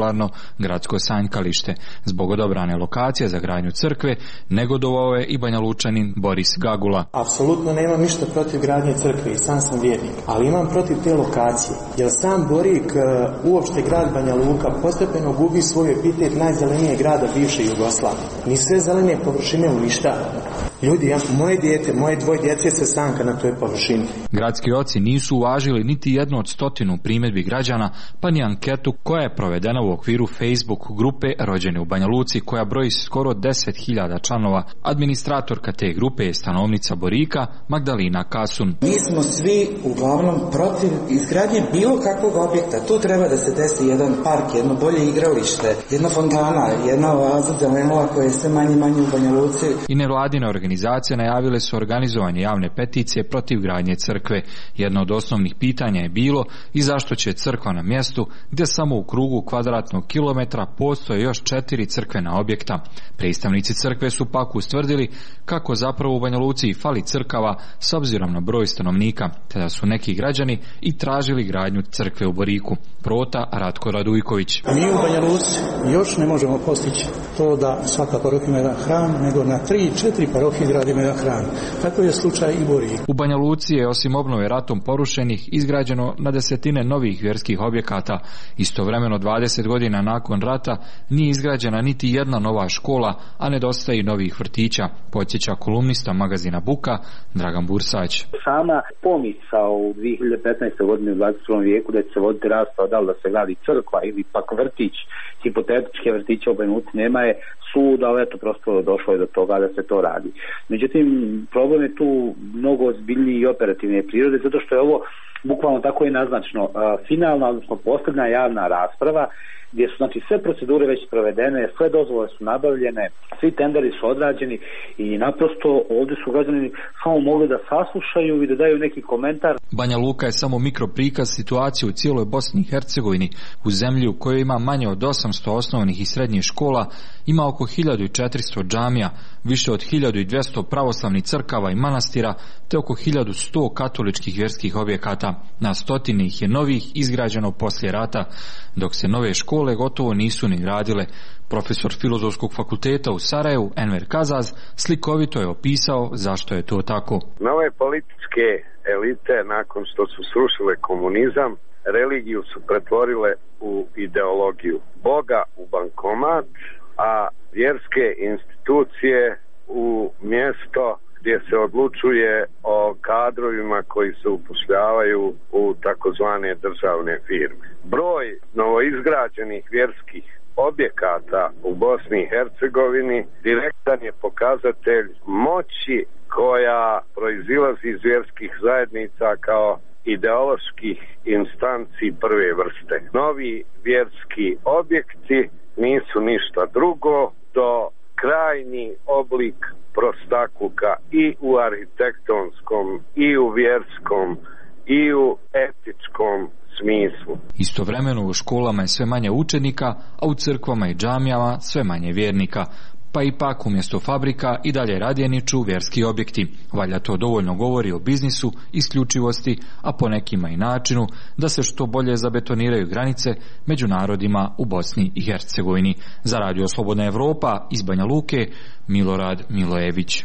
popularno gradsko sanjkalište. Zbog odabrane lokacije za gradnju crkve negodovao je i Banja Lučanin Boris Gagula. Apsolutno nemam ništa protiv gradnje crkve i sam sam vjernik, ali imam protiv te lokacije, jer sam Borik, uopšte grad Banja Luka, postepeno gubi svoj epitet najzelenije grada bivše Jugoslavije. Mi sve zelene površine uništavamo. Ljudi, ja, moje dijete, moje dvoje djece se sanka na toj površini. Gradski oci nisu uvažili niti jednu od stotinu primjedbi građana, pa ni anketu koja je provedena u okviru Facebook grupe Rođeni u Banja Luci, koja broji skoro deset hiljada članova. Administratorka te grupe je stanovnica Borika Magdalina Kasun. Mi smo svi uglavnom protiv izgradnje bilo kakvog objekta. Tu treba da se desi jedan park, jedno bolje igralište, jedna fontana, jedna oaza zelenila koja je sve manje manje u Banja Luci. I nevladine organizacije najavile su organizovanje javne peticije protiv gradnje crkve. Jedno od osnovnih pitanja je bilo i zašto će crkva na mjestu gdje samo u krugu kvadratnog kilometra postoje još četiri crkvena objekta. Predstavnici crkve su pak ustvrdili kako zapravo u Banja Luci fali crkava s obzirom na broj stanovnika, te da su neki građani i tražili gradnju crkve u Boriku. Prota Ratko Radujković. Mi u Banja Luci još ne možemo postići to da svaka parohija ima jedan hram, nego na tri, četiri parohije gradimo jedan hram. Tako je slučaj i Borik. U Banja Luci je osim obnove ratom porušenih izgrađeno na desetine novih vjerskih objekata. Istovremeno dvadeset godina nakon rata nije izgrađena niti jedna nova škola, a nedostaje i novih vrtića, podsjeća kolumnista magazina Buka Dragan Bursać. Sama pomisao u dvije hiljade petnaestoj godini u dvadeset prvom vijeku da će se voditi rasprava da li da se gradi crkva ili pak vrtić, hipotetičke vrtiće u Banja Luci nema je sud, ali eto prosto došlo je do toga da se to radi. Međutim, problem je tu mnogo ozbiljniji i operativne prirode, zato što je ovo bukvalno tako i naznačno finalna, odnosno posljedna javna rasprava gdje su znači sve procedure već provedene, sve dozvole su nabavljene, svi tenderi su odrađeni i naprosto ovdje su građani samo mogli da saslušaju i da daju neki komentar. Banja Luka je samo mikroprikaz situacije u cijeloj Bosni i Hercegovini. U zemlji u kojoj ima manje od osamsto osnovnih i srednjih škola, ima oko hiljadu četiristo džamija, više od hiljadu dvjesto pravoslavnih crkava i manastira, te oko hiljadu sto katoličkih vjerskih objekata. Na stotine ih je novih izgrađeno poslije rata, dok se nove škole gotovo nisu ni gradile. Profesor Filozofskog fakulteta u Sarajevu, Enver Kazaz, slikovito je opisao zašto je to tako. Nove političke elite, nakon što su srušile komunizam, religiju su pretvorile u ideologiju. Boga u bankomat, a vjerske institucije u mjesto gdje se odlučuje o kadrovima koji se upošljavaju u takozvane državne firme. Broj novoizgrađenih vjerskih objekata u Bosni i Hercegovini direktan je pokazatelj moći koja proizilazi iz vjerskih zajednica kao ideoloških instanci prve vrste. Novi vjerski objekti nisu ništa drugo do krajnji oblik prostakluka i u arhitektonskom, i u vjerskom, i u etičkom smislu. Istovremeno u školama je sve manje učenika, a u crkvama i džamijama sve manje vjernika. Pa ipak umjesto fabrika i dalje radijeniču vjerski objekti. Valjda to dovoljno govori o biznisu, isključivosti, a po nekima i načinu da se što bolje zabetoniraju granice među narodima u Bosni i Hercegovini. Za Radio Slobodna Evropa iz Banja Luke, Milorad Milojević.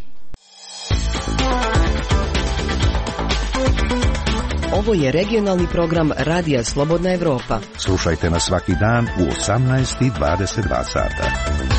Ovo je regionalni program Radija Slobodna Evropa. Slušajte nas svaki dan u osamnaest i dvadeset dva sata.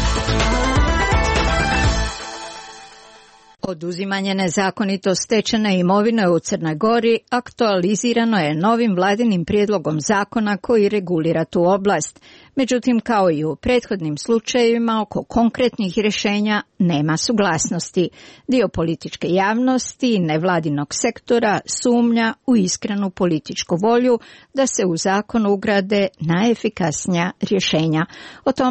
Oduzimanje nezakonito stečene imovine u Crnoj Gori aktualizirano je novim vladinim prijedlogom zakona koji regulira tu oblast. Međutim, kao i u prethodnim slučajevima, oko konkretnih rješenja nema suglasnosti. Dio političke javnosti i nevladinog sektora sumnja u iskrenu političku volju da se u zakon ugrade najefikasnija rješenja. O tome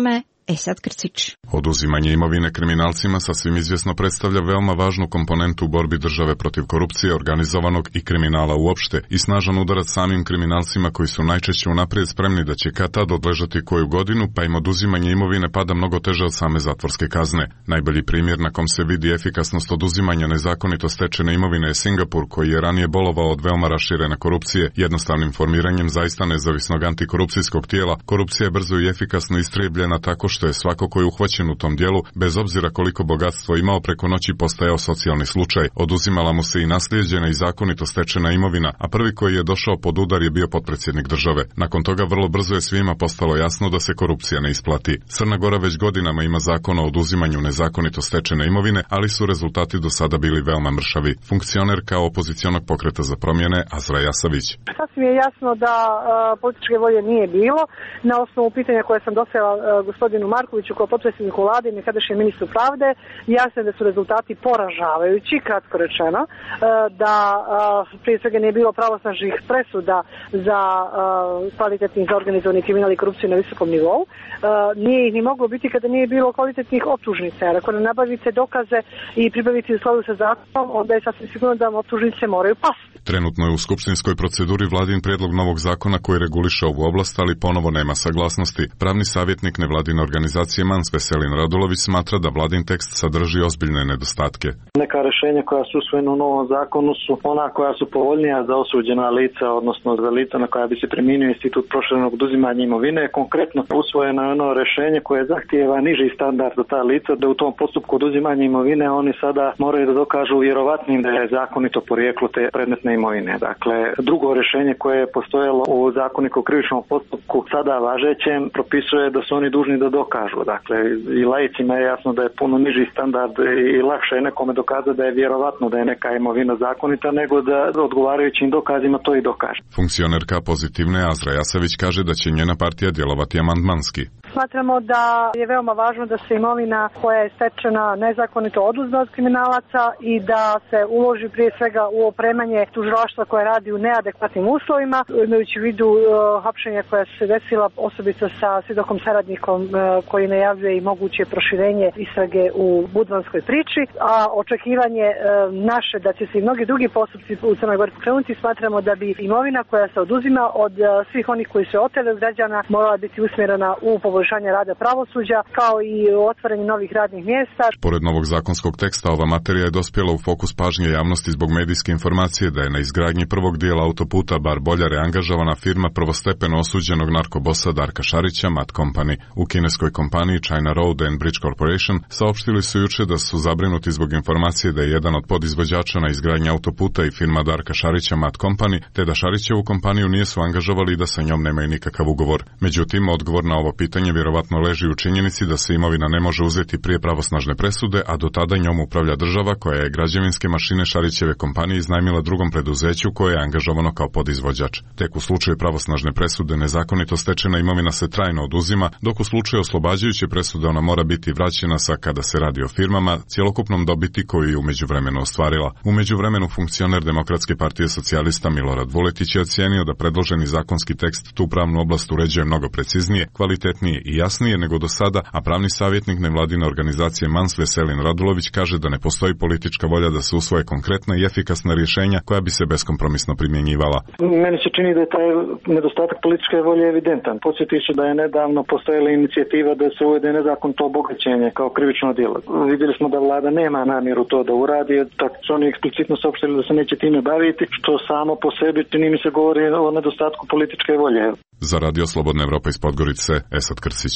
Esad Krcić. Oduzimanje imovine kriminalcima sasvim izvjesno predstavlja veoma važnu komponentu u borbi države protiv korupcije, organizovanog i kriminala uopšte i snažan udarac samim kriminalcima koji su najčešće unaprijed spremni da će kad tad odležati koju godinu, pa im oduzimanje imovine pada mnogo teže od same zatvorske kazne. Najbolji primjer na kom se vidi efikasnost oduzimanja nezakonito stečene imovine je Singapur, koji je ranije bolovao od veoma raširene korupcije. Jednostavnim formiranjem zaista nezavisnog antikorupcijskog tijela, korupcija je brzo i efikasno istrijebljena tako što je svako koji je uhvaćen u tom dijelu, bez obzira koliko bogatstvo imao, preko noći postajao socijalni slučaj. Oduzimala mu se i naslijeđena i zakonito stečena imovina, a prvi koji je došao pod udar je bio potpredsjednik države. Nakon toga vrlo brzo je svima postalo jasno da se korupcija ne isplati. Crna Gora već godinama ima zakon o oduzimanju nezakonito stečene imovine, ali su rezultati do sada bili veoma mršavi. Funkcioner kao opozicionog pokreta za promjene Azra Jasavić. Sasvim je jasno da uh, političke volje nije bilo. Na osnovu pitanja koje sam dostavila uh, gospodinu Markoviću kao potpredsjedniku vlade i nekadašnjem ministru pravde, jasno je da su rezultati poražavajući, kratko rečeno, uh, da uh, prije svega nije bilo pravosnažnih presuda za uh, kvalitetni za organizovani kriminal i korupciju na visokom nivou. Uh, nije ih ni moglo biti kada nije bilo kvalitetnih optužnica. Jer ako ne nabavite dokaze i pribavite u skladu sa zakonom, onda je sasvim sigurno da vam optužnice moraju pasti. Trenutno je u skupštinskoj proceduri vladin prijedlog novog zakona koji reguliše ovu oblast, ali ponovo nema saglasnosti. Pravni savjetnik nevladine organizacije Mans Veselin Radulović smatra da vladin tekst sadrži ozbiljne nedostatke. Neka rješenja koja su usvojena u novom zakonu su ona koja su povoljnija za osuđena lica, odnosno za lica na koja bi se primijenio institut proširenog oduzimanja imovine. Konkretno usvojeno je ono rješenje koje zahtijeva niži standard za ta lica, da u tom postupku oduzimanja imovine oni sada moraju da dokažu vjerovatnim da je zakonito porijeklo te predmetne imovine. Dakle, drugo rješenje koje je postojalo u zakoniku o krivičnom postupku sada važećem propisuje da su oni dužni da dokažu. Dakle, i laicima je jasno da je puno niži standard i lakše je nekome dokazati da je vjerovatno da je neka imovina zakonita nego da odgovarajućim dokazima to i dokaže. Funkcionerka Pozitivne Azra Jasavić kaže da će njena partija djelovati amandmanski. Smatramo da je veoma važno da se imovina koja je stečena nezakonito oduzme od kriminalaca i da se uloži prije svega u opremanje tužilaštva koje radi u neadekvatnim uslovima, imajući u vidu uh, hapšenja koja su se desila osobito sa svjedokom saradnikom uh, koji najavljuje i moguće proširenje istrage u budvanskoj priči, a očekivanje uh, naše da će se i mnogi drugi postupci u Crnoj Gori pokrenuti, smatramo da bi imovina koja se oduzima od uh, svih onih koji su oteli od građana morala biti usmjerena u poboljšanje rada pravosuđa kao i otvaranje novih radnih mjesta. Pored novog zakonskog teksta, ova materija je dospjela u fokus pažnje javnosti zbog medijske informacije da je na izgradnji prvog dijela autoputa Bar Boljare angažovana firma prvostepeno osuđenog narkobosa Darka Šarića, Mat Company. U kineskoj kompaniji China Road and Bridge Corporation saopštili su juče da su zabrinuti zbog informacije da je jedan od podizvođača na izgradnji autoputa i firma Darka Šarića, Mat Company, te da Šarićevu kompaniju nisu angažovali i da sa njom nemaju nikakav ugovor. Međutim, odgovor na ovo pitanje vjerovatno leži u činjenici da se imovina ne može uzeti prije pravosnažne presude, a do tada njom upravlja država koja je građevinske mašine Šarićeve kompanije iznajmila drugom preduzeću koje je angažovano kao podizvođač. Tek u slučaju pravosnažne presude nezakonito stečena imovina se trajno oduzima, dok u slučaju oslobađajuće presude ona mora biti vraćena sa, kada se radi o firmama, cjelokupnom dobiti koju je u međuvremenu ostvarila. U međuvremenu funkcioner Demokratske partije socijalista Milorad Vuletić je ocijenio da predloženi zakonski tekst tu pravnu oblast uređuje mnogo preciznije, kvalitetnije i jasnije nego do sada, a pravni savjetnik nevladine organizacije Mans Veselin Radulović kaže da ne postoji politička volja da se usvoje konkretna i efikasna rješenja koja bi se beskompromisno primjenjivala. Meni se čini da je taj nedostatak političke volje evidentan. Podsjetit ću da je nedavno postojala inicijativa da se uvede nezakonito obogaćenje kao krivično djelo. Vidjeli smo da vlada nema namjeru to da uradi, tako su oni eksplicitno saopštili da se neće time baviti, što samo po sebi čini mi se govori o nedostatku političke volje. Za Radio Slobodna Evropa iz Podgorice, Esad Krcić.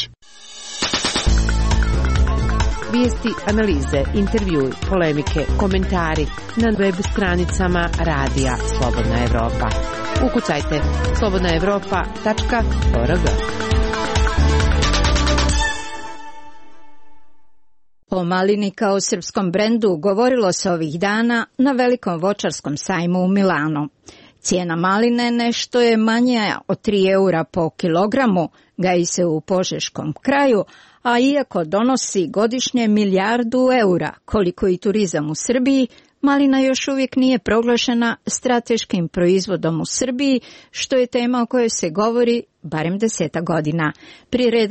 Vijesti, analize, intervjui, polemike, komentari na web stranicama Radija Slobodna Evropa. Ukucajte slobodna evropa tačka org. O malini kao srpskom brendu govorilo se ovih dana na velikom voćarskom sajmu u Milanu. Cijena maline nešto je manja od tri eura po kilogramu, gaji se u Požeškom kraju, a iako donosi godišnje milijardu eura, koliko i turizam u Srbiji, malina još uvijek nije proglašena strateškim proizvodom u Srbiji, što je tema o kojoj se govori barem deseta godina, priredila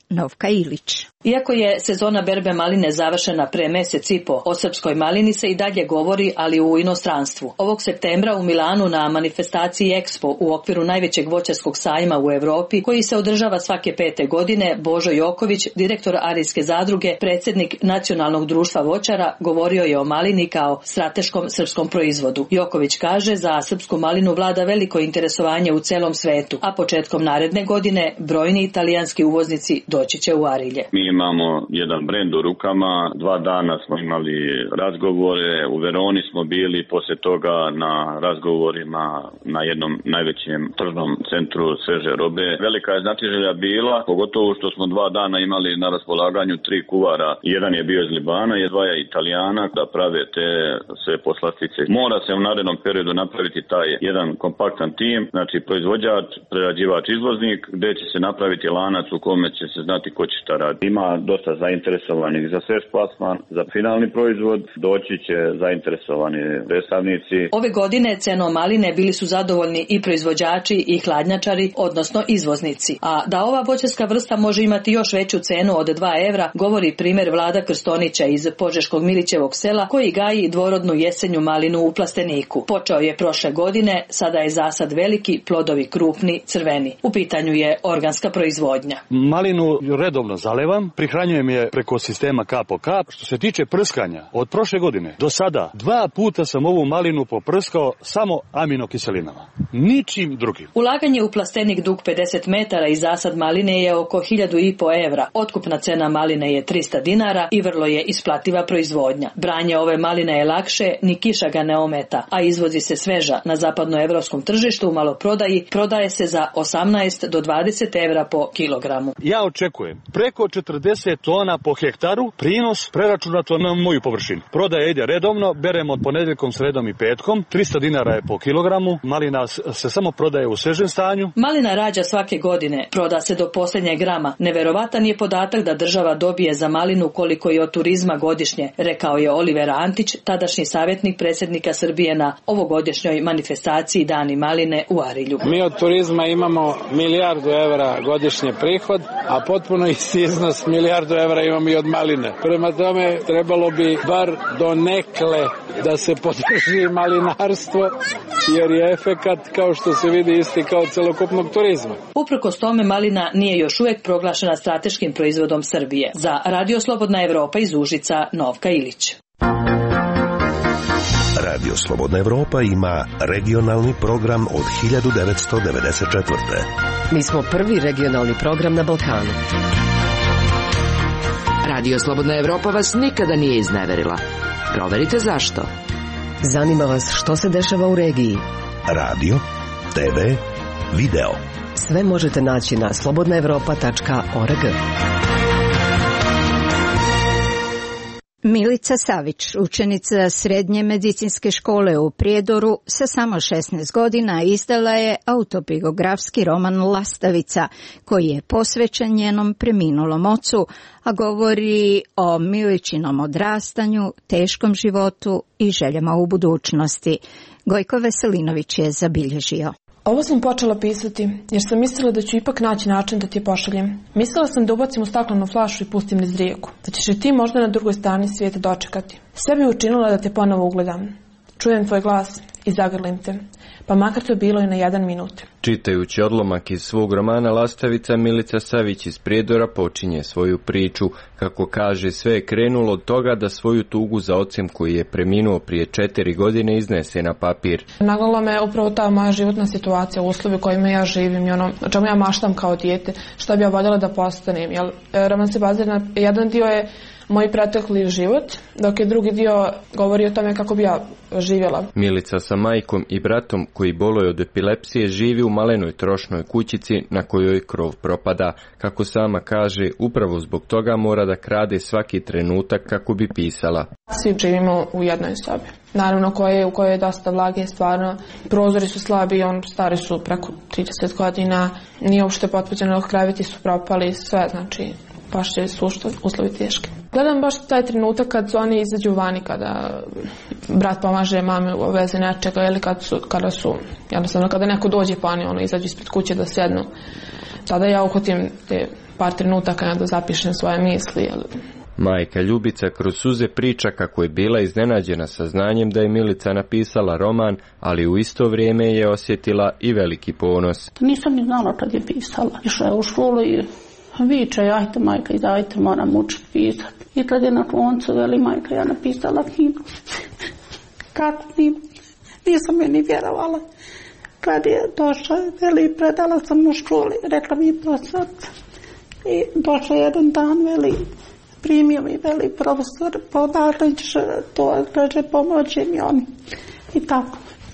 Novka Ilić. Iako je sezona berbe maline završena pre mesec i po, o srpskoj malini se i dalje govori, ali u inostranstvu. Ovog septembra u Milanu na manifestaciji Expo u okviru najvećeg voćarskog sajma u Evropi, koji se održava svake pete godine, Božo Joković, direktor Arijske zadruge, predsjednik Nacionalnog društva voćara, govorio je o malini kao strateškom srpskom proizvodu. Joković kaže, za srpsku malinu vlada veliko interesovanje u celom svetu, a početkom naredne godine brojni italijanski uvoznici doći će u Arilje. Mi imamo jedan brend u rukama, dva dana smo imali razgovore, u Veroni smo bili poslije toga na razgovorima na jednom najvećem tržnom centru sveže robe. Velika je znatiželja bila, pogotovo što smo dva dana imali na raspolaganju tri kuvara. Jedan je bio iz Libana i dva je Italijana da prave te sve poslastice. Mora se u narednom periodu napraviti taj jedan kompaktan tim, znači proizvođač, prerađivač, izvoznik, gdje će se napraviti lanac u kome će se znati ko će šta raditi. Ima dosta zainteresovanih za svež plasman, za finalni proizvod, doći će zainteresovani predstavnici. Ove godine cenom maline bili su zadovoljni i proizvođači i hladnjačari, odnosno izvoznici. A da ova voćarska vrsta može imati još veću cenu od dva evra, govori primjer Vlada Krstonića iz Požeškog Milićevog sela, koji gaji dvorodnu jesenju malinu u plasteniku. Počeo je prošle godine, sada je zasad veliki, plodovi krupni, crveni. U pitanju je organska proizvodnja. Malinu redovno zalevam, prihranjujem je preko sistema kap po kap. Što se tiče prskanja, od prošle godine do sada dva puta sam ovu malinu poprskao samo aminokiselinama. Ničim drugim. Ulaganje u plastenik dug pedeset metara i zasad maline je oko hiljadu i po evra. Otkupna cena maline je trista dinara i vrlo je isplativa proizvodnja. Branje ove maline je lakše, ni kiša ga ne ometa, a izvozi se sveža. Na zapadnoevropskom tržištu u maloprodaji prodaje se za osamnaest do dvadeset evra po kilogramu. Ja očekujem preko četrdeset tona po hektaru, prinos preračunato na moju površinu. Prodaja ide redovno, beremo od ponedeljkom, sredom i petkom, trista dinara je po kilogramu, malina se samo prodaje u svežem stanju. Malina rađa svake godine, proda se do posljednjeg grama. Neverovatan je podatak da država dobije za malinu koliko je od turizma godišnje, rekao je Oliver Antić, tadašnji savjetnik predsjednika Srbije na ovogodišnjoj manifestaciji Dani maline u Arilju. Mi od turizma imamo milijardu evra godišnje prihod, a potpuno isti iznos milijardu evra imamo i od maline. Prema tome trebalo bi bar do nekle da se podrži malinarstvo, jer je efekat, kao što se vidi, isti kao celokupnog turizma. Uprkos tome malina nije još uvijek proglašena strateškim proizvodom Srbije. Za Radio Slobodna Evropa iz Užica, Novka Ilić. Radio Slobodna Evropa ima regionalni program od hiljadu devetsto devedeset četvrte. Mi smo prvi regionalni program na Balkanu. Radio Slobodna Evropa vas nikada nije izneverila. Proverite zašto. Zanima vas što se dešava u regiji. Radio, te ve, video. Sve možete naći na slobodna evropa tačka org. Milica Savić, učenica Srednje medicinske škole u Prijedoru, sa samo šesnaest godina izdala je autobiografski roman Lastavica, koji je posvećen njenom preminulom ocu, a govori o Miličinom odrastanju, teškom životu i željama u budućnosti. Gojko Veselinović je zabilježio. Ovo sam počela pisati, jer sam mislila da ću ipak naći način da ti je pošaljem. Mislila sam da ubacim u staklenu flašu i pustim niz rijeku, da ćeš i ti možda na drugoj strani svijeta dočekati. Sve bi učinila da te ponovo ugledam. Čujem tvoj glas i zagrlim te, pa makar to bilo i na jedan minut. Čitajući odlomak iz svog romana Lastavica, Milica Savić iz Prijedora počinje svoju priču. Kako kaže, sve je krenulo od toga da svoju tugu za ocem koji je preminuo prije četiri godine iznese na papir. Nagnala me upravo ta moja životna situacija, uslovi u kojima ja živim i ono čemu ja maštam kao dijete, šta bi ja voljela da postanem. Jel, roman se bazira na, jedan dio je moj pretekli život, dok je drugi dio govori o tome kako bi ja živjela. Milica sa majkom i bratom koji boluje od epilepsije živi u malenoj trošnoj kućici na kojoj krov propada. Kako sama kaže, upravo zbog toga mora da krade svaki trenutak kako bi pisala. Svi živimo u jednoj sobi. Naravno koje, u kojoj je dosta vlage, stvarno. Prozori su slabi, on stari su preko trideset godina, nije uopšte potvrđeno, kreveti su propali, sve, znači baš će su uslovi teški. Gledam baš taj trenutak kad oni izađu vani, kada brat pomaže mami u vezi nečega ili kad su, kada su, jednostavno kada neko dođe pa oni ono, izađu ispred kuće da sednu. Tada ja uhvatim te par trenutaka da zapišem svoje misli. Majka Ljubica kroz suze priča kako je bila iznenađena saznanjem da je Milica napisala roman, ali u isto vrijeme je osjetila i veliki ponos. Nisam ni znala kad je pisala. Išla je u školu i viče, ajte majka, dajte, moram učiti pisati. I kad je na koncu, veli majka, ja napisala knjigu. Kako knjigu? Nisam je ni vjerovala. Kad je došla, veli, predala sam u školi, rekla mi to sad. I došla jedan dan, veli, primio mi, veli, profesor, podarić, to kaže, pomoći mi on. I tako.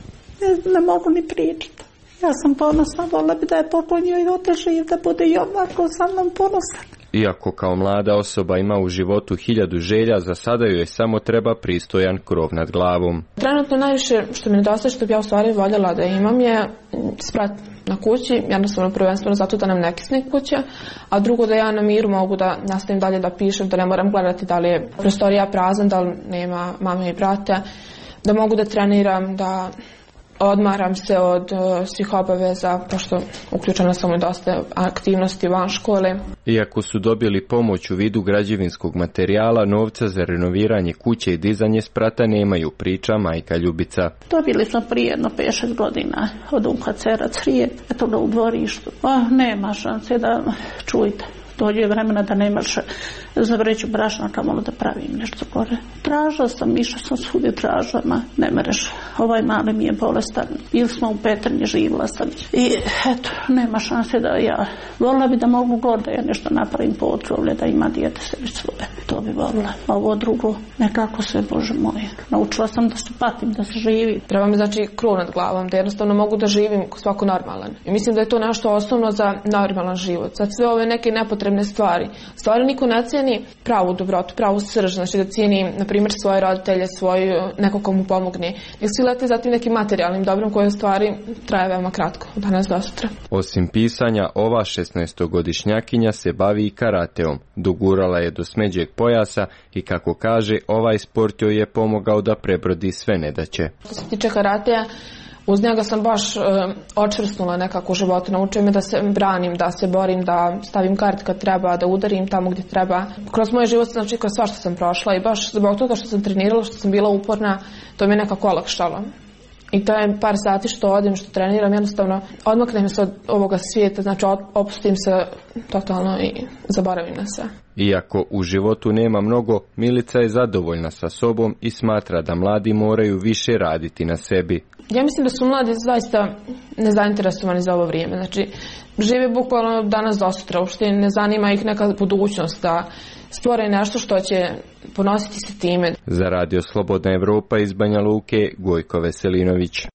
Ne, ne mogu ni pričati. Ja sam ponosna, volila bi da je poklonio i oteživ, da bude i ovako sa mnom ponosan. Iako kao mlada osoba ima u životu hiljadu želja, za sada joj samo treba pristojan krov nad glavom. Trenutno najviše što mi nedostaje, što bi ja u stvari voljela da imam, je sprat na kući, jednostavno prvenstveno zato da nam ne kisne kuća, a drugo da ja na miru mogu da nastavim dalje da pišem, da ne moram gledati da li je prostorija prazna, da li nema mame i brata, da mogu da treniram, da odmaram se od uh, svih obaveza, pošto uključena sam u dosta aktivnosti van škole. Iako su dobili pomoć u vidu građevinskog materijala, novca za renoviranje kuće i dizanje sprata nemaju, priča majka Ljubica. Dobili smo prije jedno pet šest godina od U K C-a Crijep, eto ga u dvorištu. Oh, nema šanse da čujte. Dođe vremena da nemaš za vreću brašna kamalo da pravim nešto gore. Tražila sam, išla sam svugdje tražama, ne mereš, ovaj mali mi je bolestan, ili smo u Petrinji, živjela sam. I eto, nema šanse da ja, volila bi da mogu gore da ja nešto napravim po otrovlje, da ima dijete sebi svoje. To bi volila. A ovo drugo, nekako sve, Bože moje. Naučila sam da se patim, da se živi. Treba mi znači krov nad glavom, da jednostavno mogu da živim svako normalan. I mislim da je to nešto osnovno za normalan život. Za sve ove neke nepotrebne stvari. Stvari niko ne cijeni pravu dobrotu, pravu srž, znači da cijeni, na primjer, svoje roditelje, svoju, neko ko mu pomogne. Nek svi lete za tim nekim materijalnim dobrom koje stvari traje veoma kratko, od danas do sutra. Osim pisanja, ova šesnaestogodišnjakinja se bavi i karateom. Dogurala je do smeđeg pojasa i, kako kaže, ovaj sport joj je pomogao da prebrodi sve nedaće. Što se tiče karateja, uz njega sam baš e, očvrsnula nekako u životu, naučio me da se branim, da se borim, da stavim kart kad treba, da udarim tamo gdje treba. Kroz moj život, znači kroz sva što sam prošla i baš zbog toga što sam trenirala, što sam bila uporna, to mi je nekako olakšalo. I to je par sati što odim, što treniram, jednostavno odmaknem se od ovoga svijeta, znači opustim se totalno i zaboravim na sve. Iako u životu nema mnogo, Milica je zadovoljna sa sobom i smatra da mladi moraju više raditi na sebi. Ja mislim da su mladi zaista nezainteresovani za ovo vrijeme. Znači, žive bukvalno danas do sutra, uopšte ne zanima ih neka budućnost, da stvore nešto što će ponositi se time. Za Radio Slobodna Evropa iz Banja Luke, Gojko Veselinović.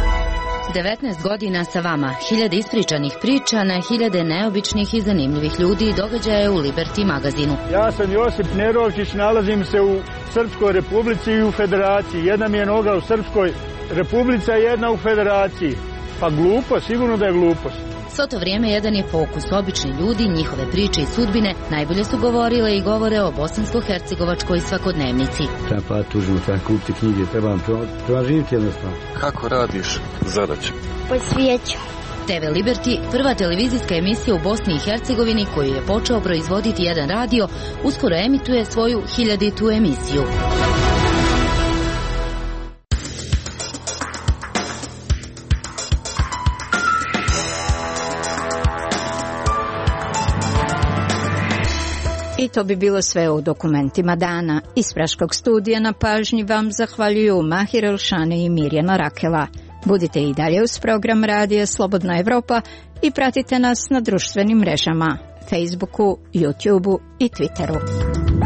devetnaest godina sa vama, hiljade ispričanih priča na hiljade neobičnih i zanimljivih ljudi i događaje u Liberty magazinu. Ja sam Josip Nerovčić, nalazim se u Srpskoj republici i u Federaciji. Jedna mi je noga u Srpskoj republici, a jedna u Federaciji. Pa glupo, sigurno da je glupost. Svo to vrijeme jedan je fokus. Obični ljudi, njihove priče i sudbine najbolje su govorile i govore o bosansko-hercegovačkoj svakodnevnici. Treba pa tužno, treba kupiti knjige, treba, treba živjeti jednostavno. Kako radiš zadaće? Po svijeću. T V Liberty, prva televizijska emisija u Bosni i Hercegovini koju je počeo proizvoditi jedan radio, uskoro emituje svoju hiljaditu emisiju. I to bi bilo sve u dokumentima dana. Iz Praškog studija na pažnji vam zahvaljuju Mahir Elšani i Mirjana Rakela. Budite i dalje uz program Radija Slobodna Evropa i pratite nas na društvenim mrežama, Facebooku, YouTubeu i Twitteru.